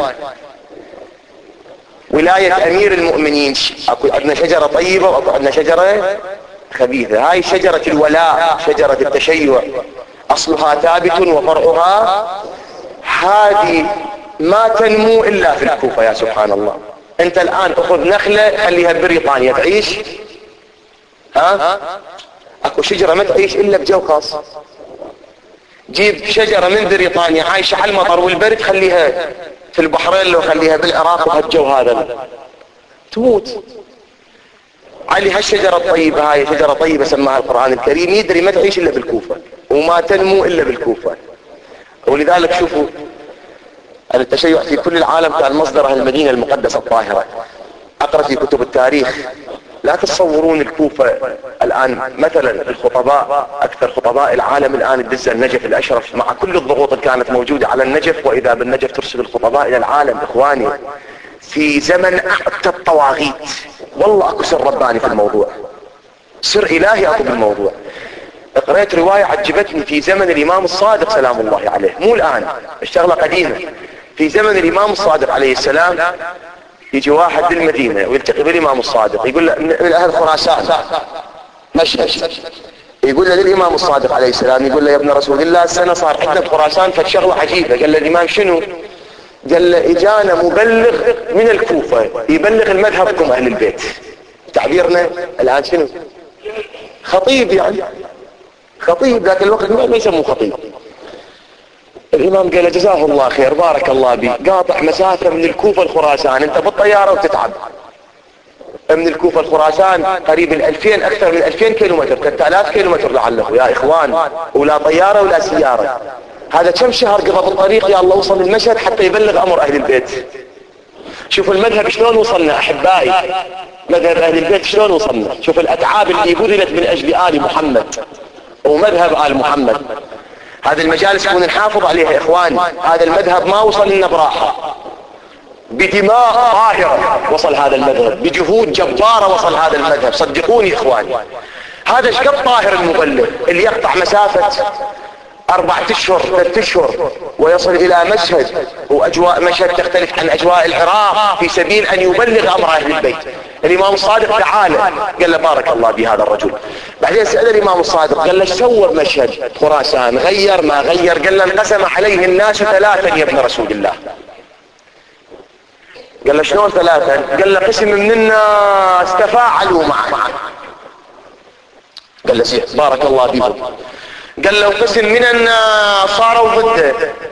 ولاية أمير المؤمنين، أكو عندنا شجرة طيبة وأكو عندنا شجرة خبيثة. هاي شجرة الولاء، شجرة التشيع، أصلها ثابت وفرعها، هذه ما تنمو إلا في الكوفة. يا سبحان الله، انت الان اخذ نخلة خليها ببريطانيا تعيش، ها اكو شجرة ما تعيش الا بجو خاص. جيب شجرة من بريطانيا عايشة على المطر والبرد، خليها في البحرين لو خليها بالعراق وهالجو هذا تموت. علي هالشجرة الطيبة، هاي شجرة طيبة سماها القرآن الكريم، يدري ما تعيش الا بالكوفة وما تنمو الا بالكوفة. ولذلك شوفوا التشيع في كل العالم كان مصدرها المدينة المقدسة الطاهرة. اقرأ في كتب التاريخ، لا تتصورون الكوفة الان مثلا الخطباء، اكثر خطباء العالم الان تدز النجف الاشرف مع كل الضغوط اللي كانت موجودة على النجف، واذا بالنجف ترسل الخطباء الى العالم. اخواني في زمن اعتى الطواغيت، والله اكو سر رباني في الموضوع، سر الهي اكو بالموضوع. قرأت رواية عجبتني في زمن الامام الصادق سلام الله عليه، مو الان، الشغلة قديمة. في زمن الامام الصادق عليه السلام يجي واحد للمدينة ويلتقي بالامام الصادق، يقول له من اهل خراسان مشهد، يقول له للامام الصادق عليه السلام، يقول له يا ابن رسول الله السنة صار عندنا بخراسان فالشغلة عجيبة. قال له الامام شنو؟ قال له اجانا مبلغ من الكوفة يبلغ المذهبكم اهل البيت. تعبيرنا الان شنو؟ خطيب، يعني خطيب، ذاك الوقت ما يسموه خطيب. الامام قال له جزاه الله خير بارك الله بي، قاطع مسافة من الكوفة الخراسان، انت بالطيارة وتتعب. من الكوفة الخراسان قريب الالفين، اكثر من الفين كيلومتر، ثلاثة آلاف كيلومتر لعله يا اخوان، ولا طيارة ولا سيارة. هذا كم شهر قضى بالطريق يا الله وصل المشهد حتى يبلغ امر اهل البيت. شوفوا المذهب شلون وصلنا احبائي، مذهب اهل البيت شلون وصلنا. شوف الاتعاب اللي بذلت من اجل ال محمد ومذهب ال محمد. هذه المجالس كون نحافظ عليها يا اخواني. هذا المذهب ما وصل لنا براحة، بدماء طاهرة وصل هذا المذهب، بجهود جبارة وصل هذا المذهب، صدقوني اخواني. هذا شقد طاهر المبلغ اللي يقطع مسافة اربعة اشهر ثلاثة اشهر ويصل الى مشهد، واجواء مشهد تختلف عن اجواء العراق في سبيل ان يبلغ امر اهل البيت. الامام الصادق تعالى قال له بارك الله بهذا الرجل. بعدين سأل الامام الصادق قال له ايش سوى بمشهد خراسان، غير ما غير؟ قال له انقسم عليه الناس ثلاثا يا ابن رسول الله. قال له شلون ثلاثا؟ قال له قسم من الناس تفاعلوا معه. قال له زين بارك الله بهم. قال له قسم من الناس صاروا ضده.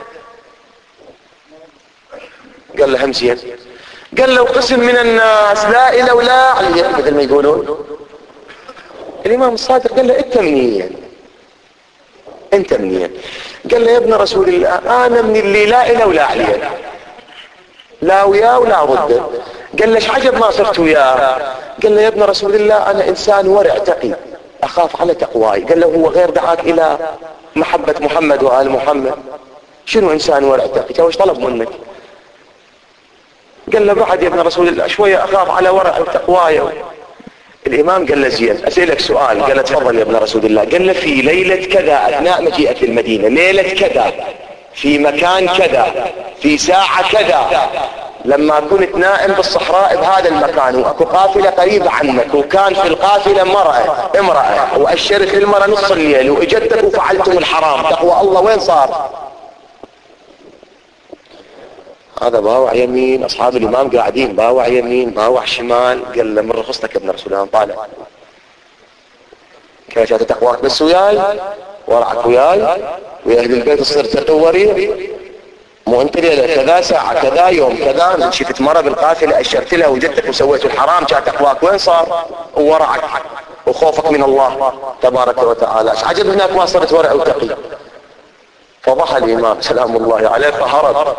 قال له هم زين. قال له قسم من الناس لا إله ولا عليه مثل ما يقولون. الإمام الصادق قال له انت منين؟ انت منين؟ قال له يا ابن رسول الله انا من اللي لا إله ولا عليه، لا وياه ولا ضده. قال له ايش عجب ما صرت وياه؟ قال له يا ابن رسول الله انا انسان ورع تقي اخاف على تقواي. قال له هو غير دعاك الى محبة محمد وآل محمد؟ شنو انسان ورع تقي؟ وش طلب منك؟ قال له بعد يا ابن رسول الله شوية اخاف على ورع وتقواي. الامام قال له زين اسألك سؤال. قال له تفضل يا ابن رسول الله. قال له في ليلة كذا اثناء مجيئك المدينة، ليلة كذا في مكان كذا في ساعة كذا، لما كنت نائم بالصحراء بهذا المكان واكو قافلة قريبة عنك وكان في القافلة مرأة امرأة واشرت للمرأة نص الليل واجتك وفعلتم الحرام، تقوى الله وين صار؟ هذا باوع يمين، اصحاب الامام قاعدين باوع يمين باوع شمال. قال له من رخصتك يا ابن رسول الله طالع كيف جات تقواك بس وياي ورعك وياي ويا اهل البيت تصير تقوري، مو انت ليلة كذا ساعة كذا يوم كذا شفت مرة بالقافلة اشرت لها وجدتك وسويت الحرام، جات تقواك وين صار؟ وورعك وخوفك من الله تبارك وتعالى. ايش عجب هناك ما صرت ورع وتقي؟ فضح الامام سلام الله عليه فهرب.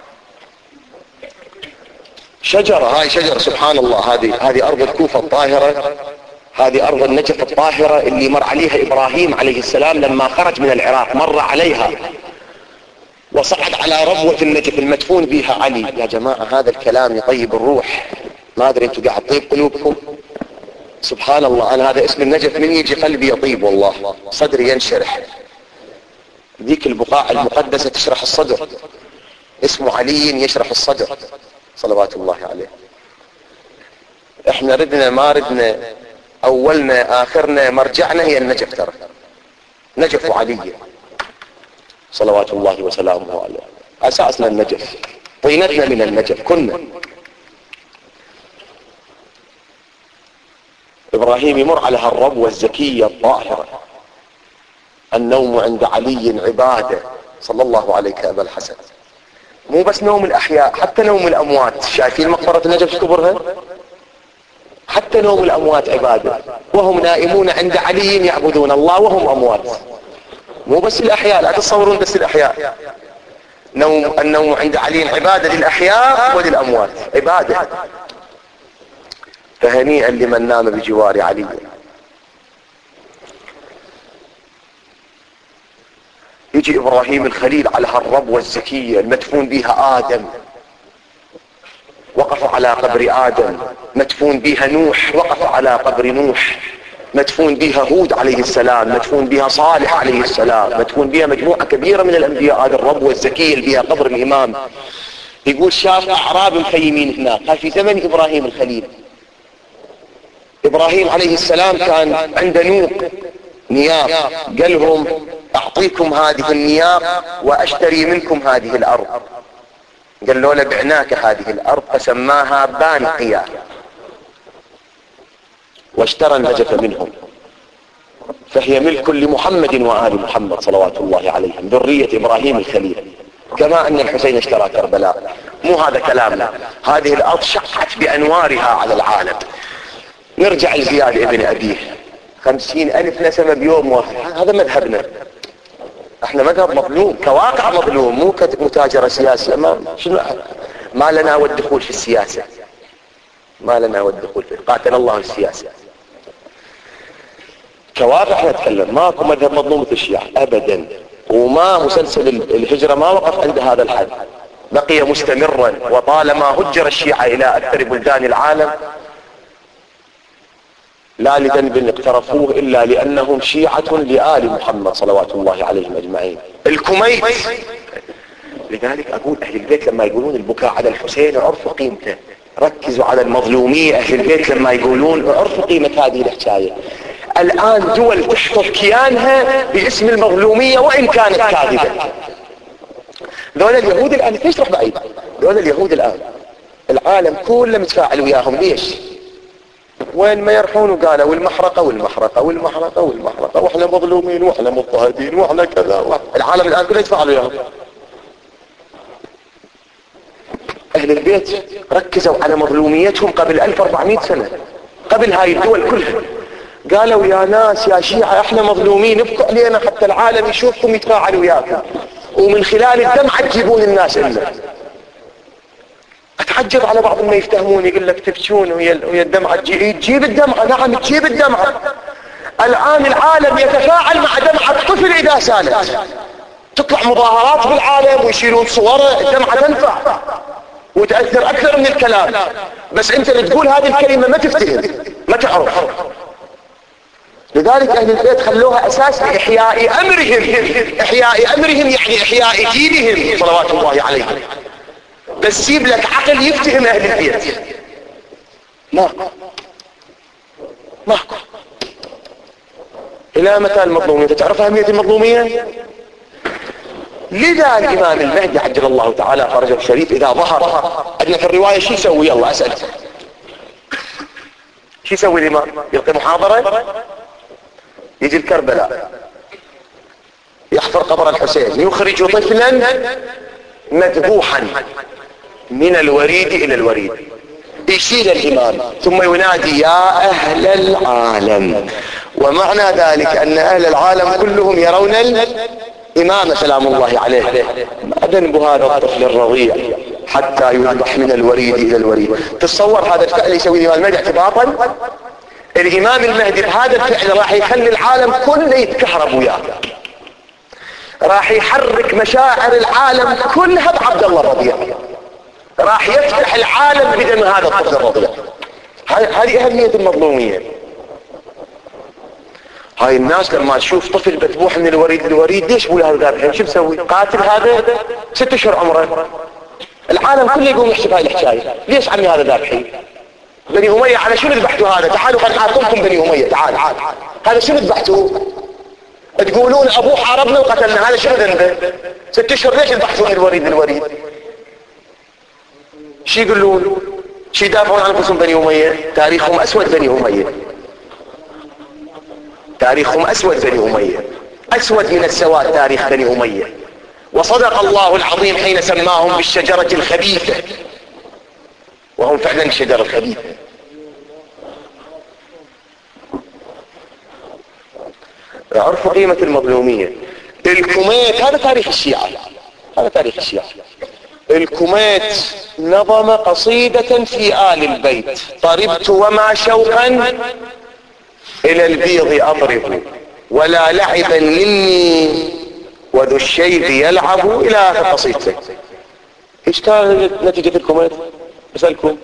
شجرة، هاي شجرة سبحان الله، هذه هذه ارض الكوفة الطاهرة، هذه ارض النجف الطاهرة اللي مر عليها ابراهيم عليه السلام لما خرج من العراق، مر عليها وصعد على ربوة النجف المدفون بها علي. يا جماعة هذا الكلام يطيب الروح، ما ادري انتم قاعد طيب قلوبكم؟ سبحان الله. انا هذا اسم النجف من يجي قلبي يطيب والله، صدري ينشرح. ذيك البقاع المقدسة تشرح الصدر، اسمه علي يشرح الصدر صلوات الله عليه. احنا ردنا ما ردنا اولنا اخرنا مرجعنا هي النجف، ترى نجف علي صلوات الله وسلامه عليه، اساسنا النجف، طينتنا من النجف كنا. ابراهيم يمر على هالربوة الزكية الطاهرة، النوم عند علي عبادة صلى الله عليك يا ابا الحسن. مو بس نوم الاحياء، حتى نوم الاموات. شايفين مقبرة النجف كبرها؟ حتى نوم الاموات عبادة، وهم نائمون عند علي يعبدون الله وهم اموات. مو بس الاحياء، لا تتصورون بس الاحياء. نوم النوم عند علي عبادة للاحياء وللاموات عبادة. فهنيئا لمن نام بجوار علي. يجي ابراهيم الخليل على هالربوة الزكية المدفون بها ادم، وقف على قبر ادم. مدفون بها نوح، وقف على قبر نوح. مدفون بها هود عليه السلام، مدفون بها صالح عليه السلام، مدفون بها مجموعة كبيرة من الانبياء. هذا الربوة الزكية اللي بها قبر الامام. يقول شاف اعراب مخيمين هناك. هاي في زمن ابراهيم الخليل. ابراهيم عليه السلام كان عنده نوق نياق، قال لهم اعطيكم هذه النياق واشتري منكم هذه الارض. قال له لبعناك هذه الارض، فسماها بانقية، واشترى النجف منهم، فهي ملك لمحمد وآل محمد صلوات الله عليهم ذرية ابراهيم الخليل، كما ان الحسين اشترى كربلاء. مو هذا كلامنا، هذه الارض شقت بانوارها على العالم. نرجع لزياد ابن ابيه، خمسين الف نسمة بيوم واحد. هذا مذهبنا احنا، مذهب مظلوم كواقع مظلوم، مو كمتاجرة سياسية. ما شنو ما لنا والدخول في السياسة، ما لنا والدخول في، قاتل الله السياسة. كواقع نتكلم، ماكو مذهب مظلوم مثل الشيعة ابدا. وما مسلسل الهجرة ما وقف عند هذا الحد، بقي مستمرا. وطالما هجر الشيعة الى اكثر بلدان العالم لا لذنب اقترفوه الا لانهم شيعة لآل محمد صلوات الله عليهم اجمعين. الكوميت، لذلك اقول اهل البيت لما يقولون البكاء على الحسين عرفوا قيمته. ركزوا على المظلومية. اهل البيت لما يقولون عرفوا قيمة هذه الحكاية. الان دول تحفظ كيانها باسم المظلومية وان كانت كاذبة. ذولا اليهود الان تشرح بعيد، ذولا اليهود الان العالم كله متفاعل وياهم. ليش؟ وين ما يرحون وقالوا والمحرقة والمحرقة والمحرقة والمحرقة، واحنا مظلومين واحنا مضطهدين واحنا كذا واحنا. العالم الان كله يتفاعل وياهم. اهل البيت ركزوا على مظلوميتهم قبل ألف وأربعمائة سنة، قبل هاي الدول كلها. قالوا يا ناس يا شيعة احنا مظلومين، ابقوا علينا حتى العالم يشوفكم يتفاعل وياكم، ومن خلال الدمعة تجيبون الناس لنا. اتعجب على بعض ما يفتهمون، يقول لك تبكون ويا الدمعة تجيب الدمعة. نعم تجيب الدمعة. الان العالم يتفاعل مع دمعة الطفل اذا سالت، تطلع مظاهرات بالعالم ويشيلون صوره، الدمعة تنفع وتأثر اكثر من الكلام. بس انت اللي تقول هذه الكلمة ما تفتهم، ما تعرف. لذلك اهل البيت خلوها اساس لاحياء امرهم. احياء امرهم يعني احياء دينهم صلوات الله عليهم. بس جيب لك عقل يفتهم اهل البيت. ماكو ماكو. الى متى المظلومية؟ تعرف اهمية المظلومية؟ لذا الامام المهدي عجل الله تعالى فرجه الشريف اذا ظهر عندنا في الرواية شو يسوي؟ يلا اسأل، شو يسوي الامام؟ يلقي محاضرة، يجي الكربلاء يحفر قبر الحسين، يخرج طفلا مذبوحا من الوريد الى الوريد، يشيل الامام ثم ينادي يا اهل العالم. ومعنى ذلك ان اهل العالم كلهم يرون الامام سلام الله عليه. ما ذنب هذا الطفل الرضيع حتى يذبح من الوريد الى الوريد؟ تصور هذا الفعل يسوي الامام المهدي اعتباطا. الامام المهدي بهذا الفعل راح يخلي العالم كله يتكهرب وياه، راح يحرك مشاعر العالم كلها بعبد الله الرضيع، راح يفتح العالم بدم هذا الطفل الرضيع. هذه اهمية المظلومية. هاي الناس لما تشوف طفل مذبوح من الوريد للوريد، ليش بقول هذا ذابحين؟ شو مسوي؟ قاتل هذا ست اشهر عمره، العالم كله يقوم يحسب هاي الحكاية. ليش عمي هذا ذابحين؟ بني أمية على شو ذبحتوا هذا؟ تعالوا خلينا نحاكمكم بني أمية، تعال تعال هذا شو ذبحتوه؟ تقولون ابوه حاربنا وقتلنا، هذا شنو ذنبه؟ ست اشهر ليش يذبحون الوريد للوريد؟ شو يقولون؟ شو يدافعون عن انفسهم بني اميه؟ تاريخهم اسود بني اميه، تاريخهم اسود بني اميه، اسود من السواد تاريخ بني اميه. وصدق الله العظيم حين سماهم بالشجرة الخبيثة، وهم فعلا الشجرة الخبيثة. عرفوا قيمة المظلومية. الكوميت هذا تاريخ الشيعة، هذا تاريخ الشيعة. الكوميت نظم قصيدة في آل البيت: طربت وما شوقا إلى البيض أضرب، ولا لعبا مني وذو الشيب يلعب الى اخر قصيدته. ايش كانت نتيجة الكويت؟ اسألكم.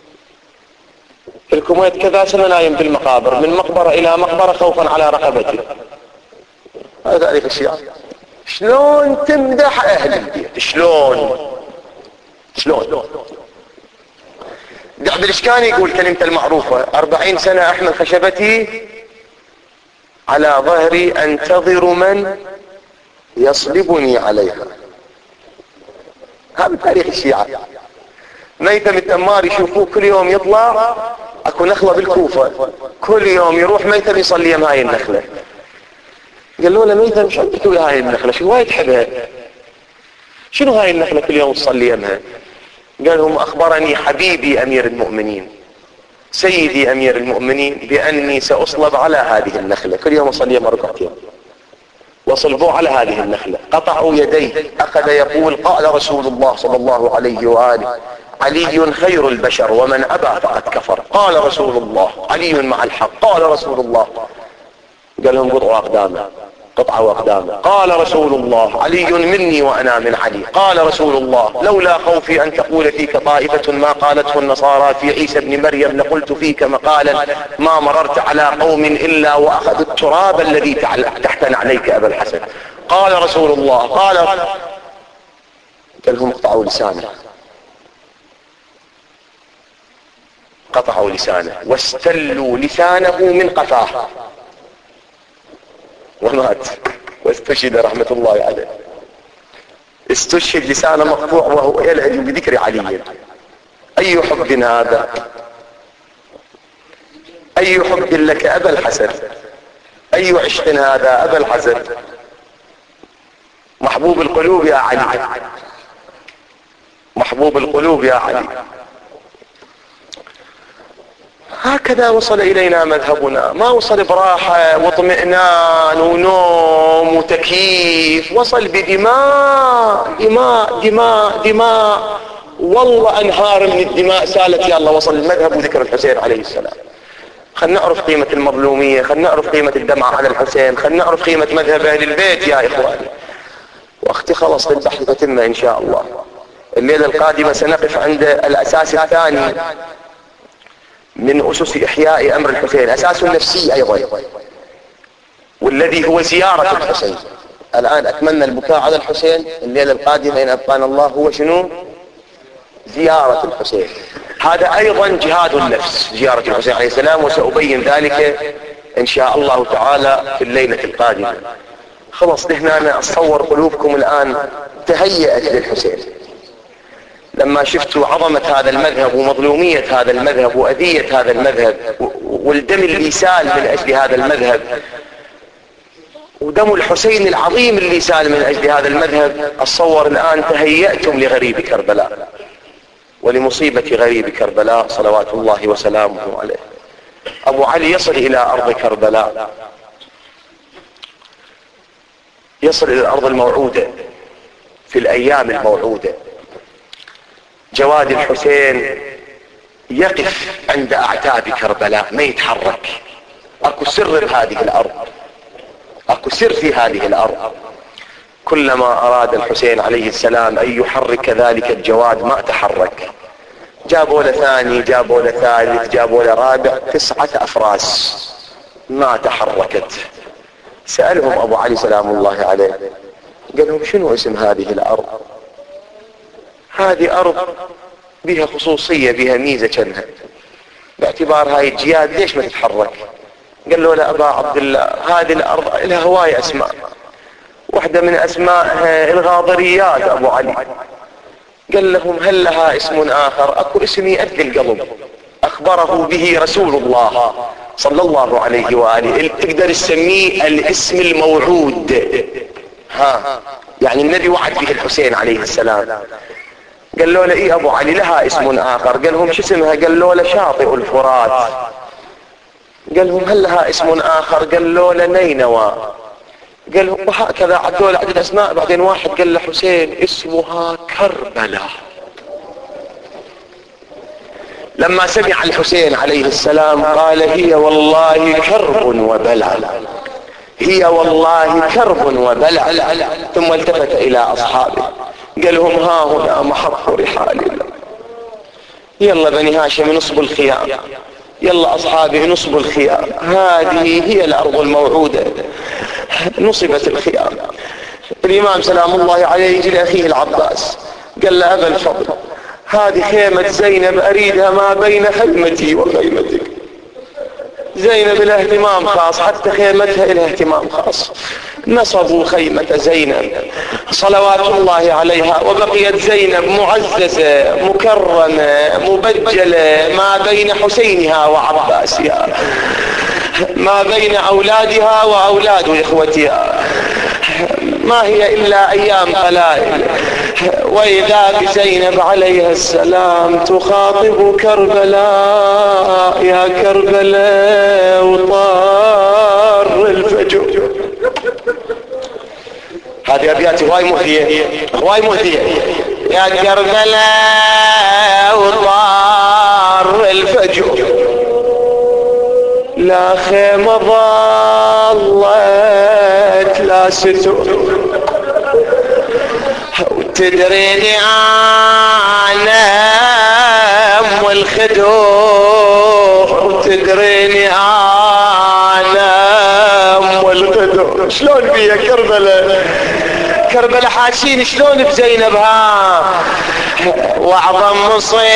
في الكويت كذا سنة نايم في المقابر، من مقبرة الى مقبرة خوفا على رقبته. هذا تاريخ الشيعة. شلون تمدح اهل البيت؟ شلون شلون دعب الاشكاني يقول كلمته المعروفة: أربعين سنة احمل خشبتي على ظهري انتظر من يصلبني عليها. هذا تاريخ الشيعة. ميتم التمار يشوفوه كل يوم يطلع، اكو نخلة بالكوفة كل يوم يروح ميتم يصلي يم هاي النخلة. قال له: ميتم شو عندك ويا هاي النخلة؟ شو وايد تحبها؟ شنو هاي النخلة كل يوم تصلي يمها؟ قال لهم: اخبرني حبيبي امير المؤمنين سيدي امير المؤمنين باني ساصلب على هذه النخلة، كل يوم اصلي يمها ركعتين. وصلبوا على هذه النخلة، قطعوا يديه، اخذ يقول: قال رسول الله صلى الله عليه وآله: علي خير البشر ومن ابى فقد كفر. قال رسول الله: علي مع الحق. قال رسول الله. قال لهم: قطعوا اقدامه. قطعوا اقدامه. قال رسول الله: علي مني وانا من علي. قال رسول الله: لولا خوفي ان تقول فيك طائفة ما قالته النصارى في عيسى ابن مريم لقلت فيك مقالا ما مررت على قوم الا واخذوا التراب الذي تحت نعليك ابا الحسن. قال رسول الله. قال قال لهم: اقطعوا لسانه. قطعوا لسانه واستلوا لسانه من قفاه ومات واستشهد رحمة الله عليه. استشهد لسانه مقطوع وهو يلهج بذكر علي. اي حب هذا؟ اي حب لك ابا الحسن؟ اي عشق هذا ابا الحسن؟ محبوب القلوب يا علي، محبوب القلوب يا علي. هكذا وصل الينا مذهبنا، ما وصل براحة واطمئنان ونوم وتكييف، وصل بدماء دماء دماء دماء، والله انهار من الدماء سالت. يا الله وصل المذهب وذكر الحسين عليه السلام. خلنا نعرف قيمة المظلومية، خلنا نعرف قيمة الدمعة على الحسين، خلنا نعرف قيمة مذهب اهل البيت يا اخواني. واختي خلص للبحث تتم ان شاء الله. الليلة القادمة سنقف عند الاساس الثاني من أسس إحياء أمر الحسين، أساس نفسي أيضا، والذي هو زيارة الحسين. الآن أتمنى البكاء على الحسين، الليلة القادمة إن أبقانا الله هو شنو؟ زيارة الحسين. هذا أيضا جهاد النفس، زيارة الحسين عليه السلام، وسأبين ذلك إن شاء الله تعالى في الليلة القادمة. خلص هنا أنا أتصور قلوبكم الآن تهيأت للحسين لما شفتوا عظمة هذا المذهب ومظلومية هذا المذهب وأذية هذا المذهب والدم اللي سال من أجل هذا المذهب، ودم الحسين العظيم اللي سال من أجل هذا المذهب. أتصور الآن تهيأتم لغريب كربلاء ولمصيبة غريب كربلاء صلوات الله وسلامه عليه. أبو علي يصل إلى أرض كربلاء، يصل إلى الأرض الموعودة في الأيام الموعودة. جواد الحسين يقف عند أعتاب كربلاء ما يتحرك. أكو سر بهذه الأرض، أكو سر في هذه الأرض. كلما أراد الحسين عليه السلام أن يحرك ذلك الجواد ما تحرك. جابوا له ثاني، جابوا له ثالث، جابوا له رابع، تسعة أفراس ما تحركت. سألهم أبو علي سلام الله عليه، قال لهم: شنو اسم هذه الأرض؟ هذه أرض بها خصوصية، بها ميزة كنها، باعتبار هاي الجياد ليش ما تتحرك؟ قال له: لا أبا عبد الله، هذه الأرض لها هواية أسماء، واحدة من أسماء الغاضريات أبو علي. قال لهم: هل لها اسم آخر؟ أكو اسم يأذي القلب أخبره به رسول الله صلى الله عليه وآله، تقدر تسميه الاسم الموعود. ها يعني النبي وعد به الحسين عليه السلام. قال له: إيه أبو علي لها اسم آخر. قال لهم: شو اسمها؟ قال له: شاطئ الفرات. قال لهم: هل لها اسم آخر؟ قال له: نينوى. قال لهم: وهكذا عدوا له عدد أسماء. بعدين واحد قال له: حسين اسمها كربلاء. لما سمع الحسين عليه السلام قال: هي والله كرب وبلاء، هي والله كرب وبلع. ثم التفت إلى أصحابه قال لهم ها هنا محط رحالنا، يلا بني هاشم نصب الخيام، يلا أصحابي نصب الخيام، هذه هي الأرض الموعودة. نصبت الخيام. الإمام سلام الله عليه يجي لأخيه العباس قال له أبا الفضل هذه خيمة زينب أريدها ما بين خيمتي وخيمتك. زينب لها اهتمام خاص، حتى خيمتها لها اهتمام خاص. نصبوا خيمة زينب صلوات الله عليها، وبقيت زينب معززة مكرمة مبجلة ما بين حسينها وعباسها، ما بين أولادها وأولاد إخوتها. ما هي إلا أيام قلائل وإذا بزينب عليها السلام تخاطب كربلاء، يا كربلاء وطار الفجر. هذه أبيات هواي مهدية هواي مهدية. يا كربلاء وطار الفجر، لا خيمة ظلت لا ستر، وتدريني أنا أم الخدور، وتدريني أنا أم الخدور. شلون بيا كربلاء كربلاء حاشين شلون بزينب ها، واعظم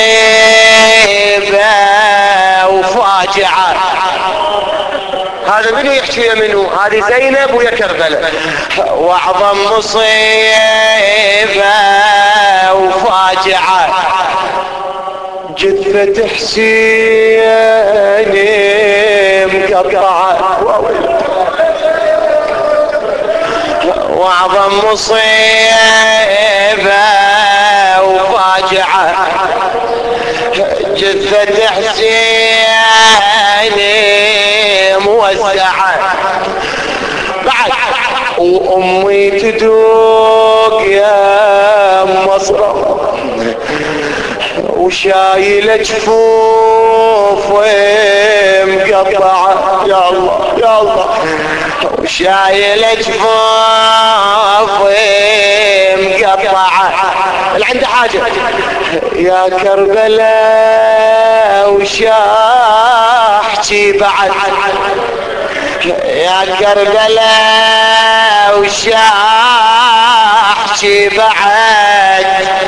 مصيبة وفاجعة. هذا منو يحكي يا منو؟ هذه زينب ويا كربلاء. واعظم مصيبة وفاجعة جثة حسين مقطعة، واعظم مصيبة وفاجعة جثة حسين موزعة. بعد وأمي تدوق يا مصر وشايلة جفوف مقطعة، يا الله يا الله، وشايلة جفوف مقطعة. اللي عنده حاجة يا كربلاء وشاحكي بعد، يا كربلاء وشاحكي بعد،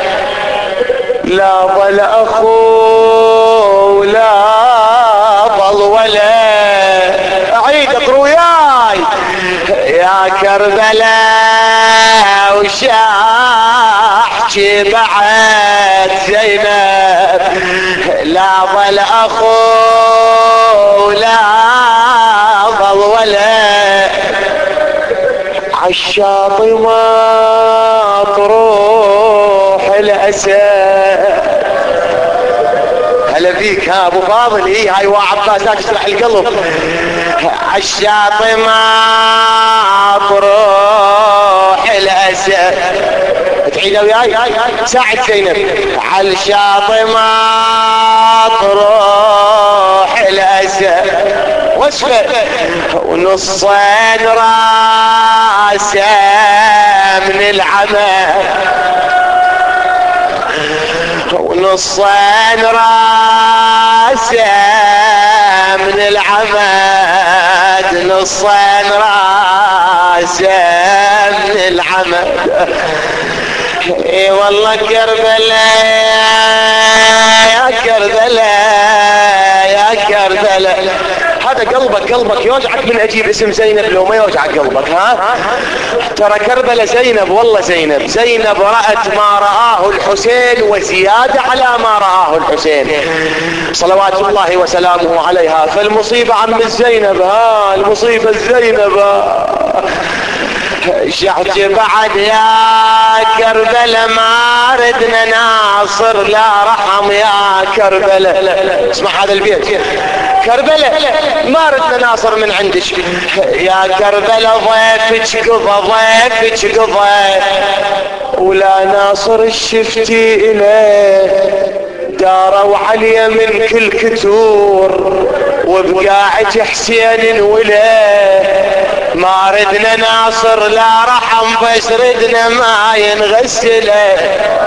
لا ظل أخو ولا ظل ولا. أعيد اقروا وياي يا كربلاء وشاحكي بعد زينب، لا ظل أخو ولا ظل ولا. عالشاطئ ما تروح الأسى. هلا فيك ها ابو فاضل. ايه هاي وعباس لا تشرح القلب. عالشاطئ ما تروح الأسى. تعيدها وياي ساعد زينب. عالشاطئ ما تروح الأسى واسفة ونصين راسه من العمى، ونصين راسه من العمد، نصين راسه من العمد. اي والله كربلاء يا كربلاء يا كربلاء. هذا قلبك قلبك يوجعك من اجيب اسم زينب لو ما يوجعك قلبك ها؟ ترى كربلاء زينب والله زينب. زينب رأت ما رآه الحسين وزيادة على ما رآه الحسين صلوات الله وسلامه عليها. فالمصيبة عم الزينب ها، المصيبة الزينب ها. شحج بعد يا كربلاء ما ردنا ناصر لا رحم يا كربلاء. اسمع هذا البيت. كربلاء ما ردنا ناصر من عندك يا كربلاء، ضيفك قضى ضيفك قضى، ولا ناصر الشفتي إليه داروا علي من كل كتور، وبقاعة حسين وله ما ردنا ناصر لا رحم بس ردنا ما ينغسله.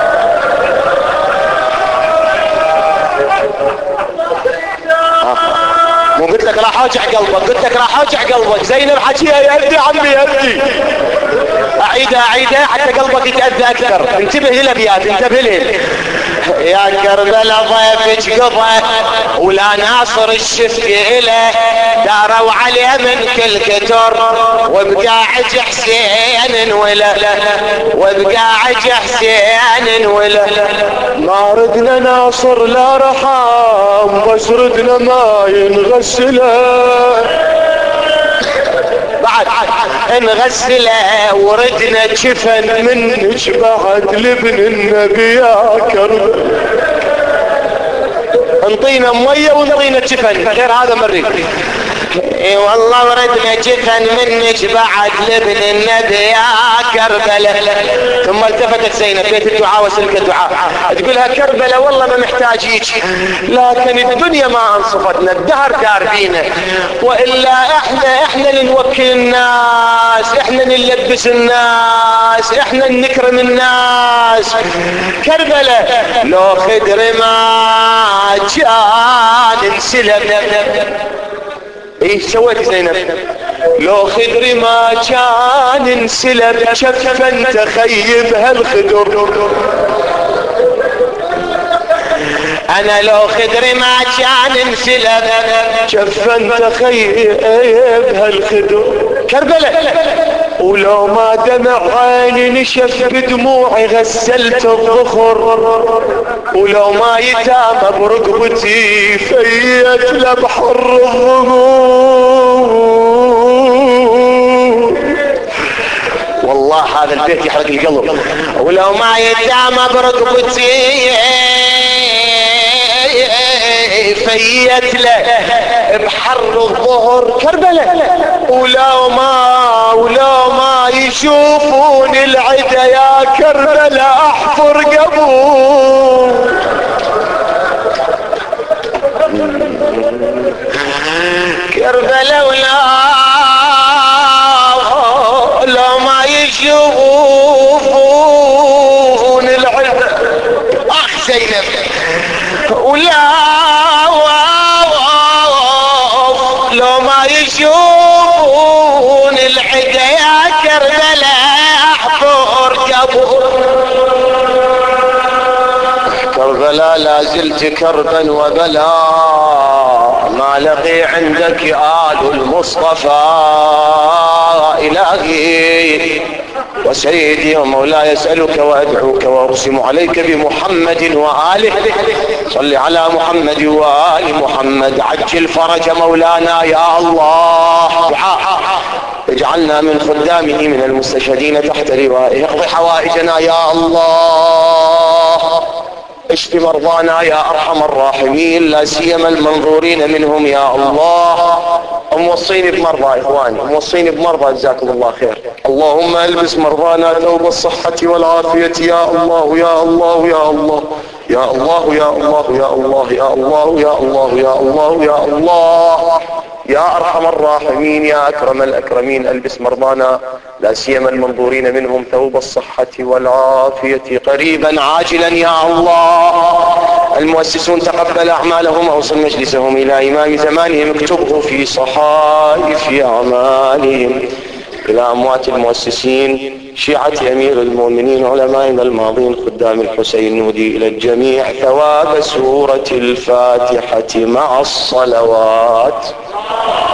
مو قلت لك راح اوجع قلبك، قلت لك راح اوجع قلبك. زينب حكيها يهدي عمي يهدي، اعيدها اعيدها حتى قلبك يتأذى اكثر. انتبه للابيات انتبه لي. يا كربلاء ضيفك قضى ولا ناصر الشفق له، داروا عليه من كل كتر وبقاعد حسين ولا وبقاعد حسين ولا. ما ردنا ناصر لا رحم بس ردنا ما ينغسله. بعد نغسله وردنا جفن منك بعد لابن النبي يا كربلاء. انطينا مويه وانطينا جفن غير هذا مريض. اي والله وردنا جفن منك بعد لابن النبي يا كربلاء. ثم التفتت زينب بيت الدعاء وسلك الدعاء تقولها كربلاء والله ما محتاجيك، لكن الدنيا ما انصفتنا، الدهر دار بينا، والا احنا احنا اللي نوكل الناس، احنا اللي نلبس الناس، احنا اللي نكرم الناس. كربلاء لو خدر ما كان انسلب. ايش سويت زينب؟ لو خدري ما كان انسلب شفا تخيب هالخدر. انا لو خدري ما كان انسلب شفا تخيب هالخدر. كربلاء ولو ما دمع عيني نشف بدموعي غسلت الظخر، ولو ما يتام بركبتي فيت لبحر الظهور. والله هذا البيت يحرق القلب. ولو ما يتام بركبتي فيت له بحر الظهر. كربلاء ولو ما ولو ما يشوفون العدا يا كربلاء احفر قبور. كربلاء ولا لو ما يشوفون العدا. اخ زينب ولا لو ما يشوفون العدا يا كربلاء احفر قبور. كربلاء لا زلت كربا وبلاء ما لقي عندك آل المصطفى. إلهي وسيدي ومولاي اسألك وادعوك وارسم عليك بمحمد وآله. صل على محمد وآل محمد. عجل فرج مولانا يا الله. اجعلنا من خدامه من المستشهدين تحت لوائه. اقضي حوائجنا يا الله. اشف مرضانا يا ارحم الراحمين، لا سيما المنظورين منهم يا الله. موصيني بمرضى اخواني، موصيني بمرضى جزاكم الله خير. اللهم البس مرضانا ثوب الصحة والعافية يا الله يا الله يا الله يا الله يا الله يا الله يا الله يا الله يا الله يا الله يا ارحم الراحمين يا اكرم الاكرمين. البس مرضانا لا سيما المنظورين منهم ثوب الصحة والعافية قريبا عاجلا يا الله. المؤسسون تقبل اعمالهم، اوصل مجلسهم الى امام زمانهم، اكتبه في صحائف اعمالهم. الى اموات المؤسسين شيعة امير المؤمنين علمائنا الماضين خدام الحسين، نهدي الى الجميع ثواب سورة الفاتحة مع الصلوات.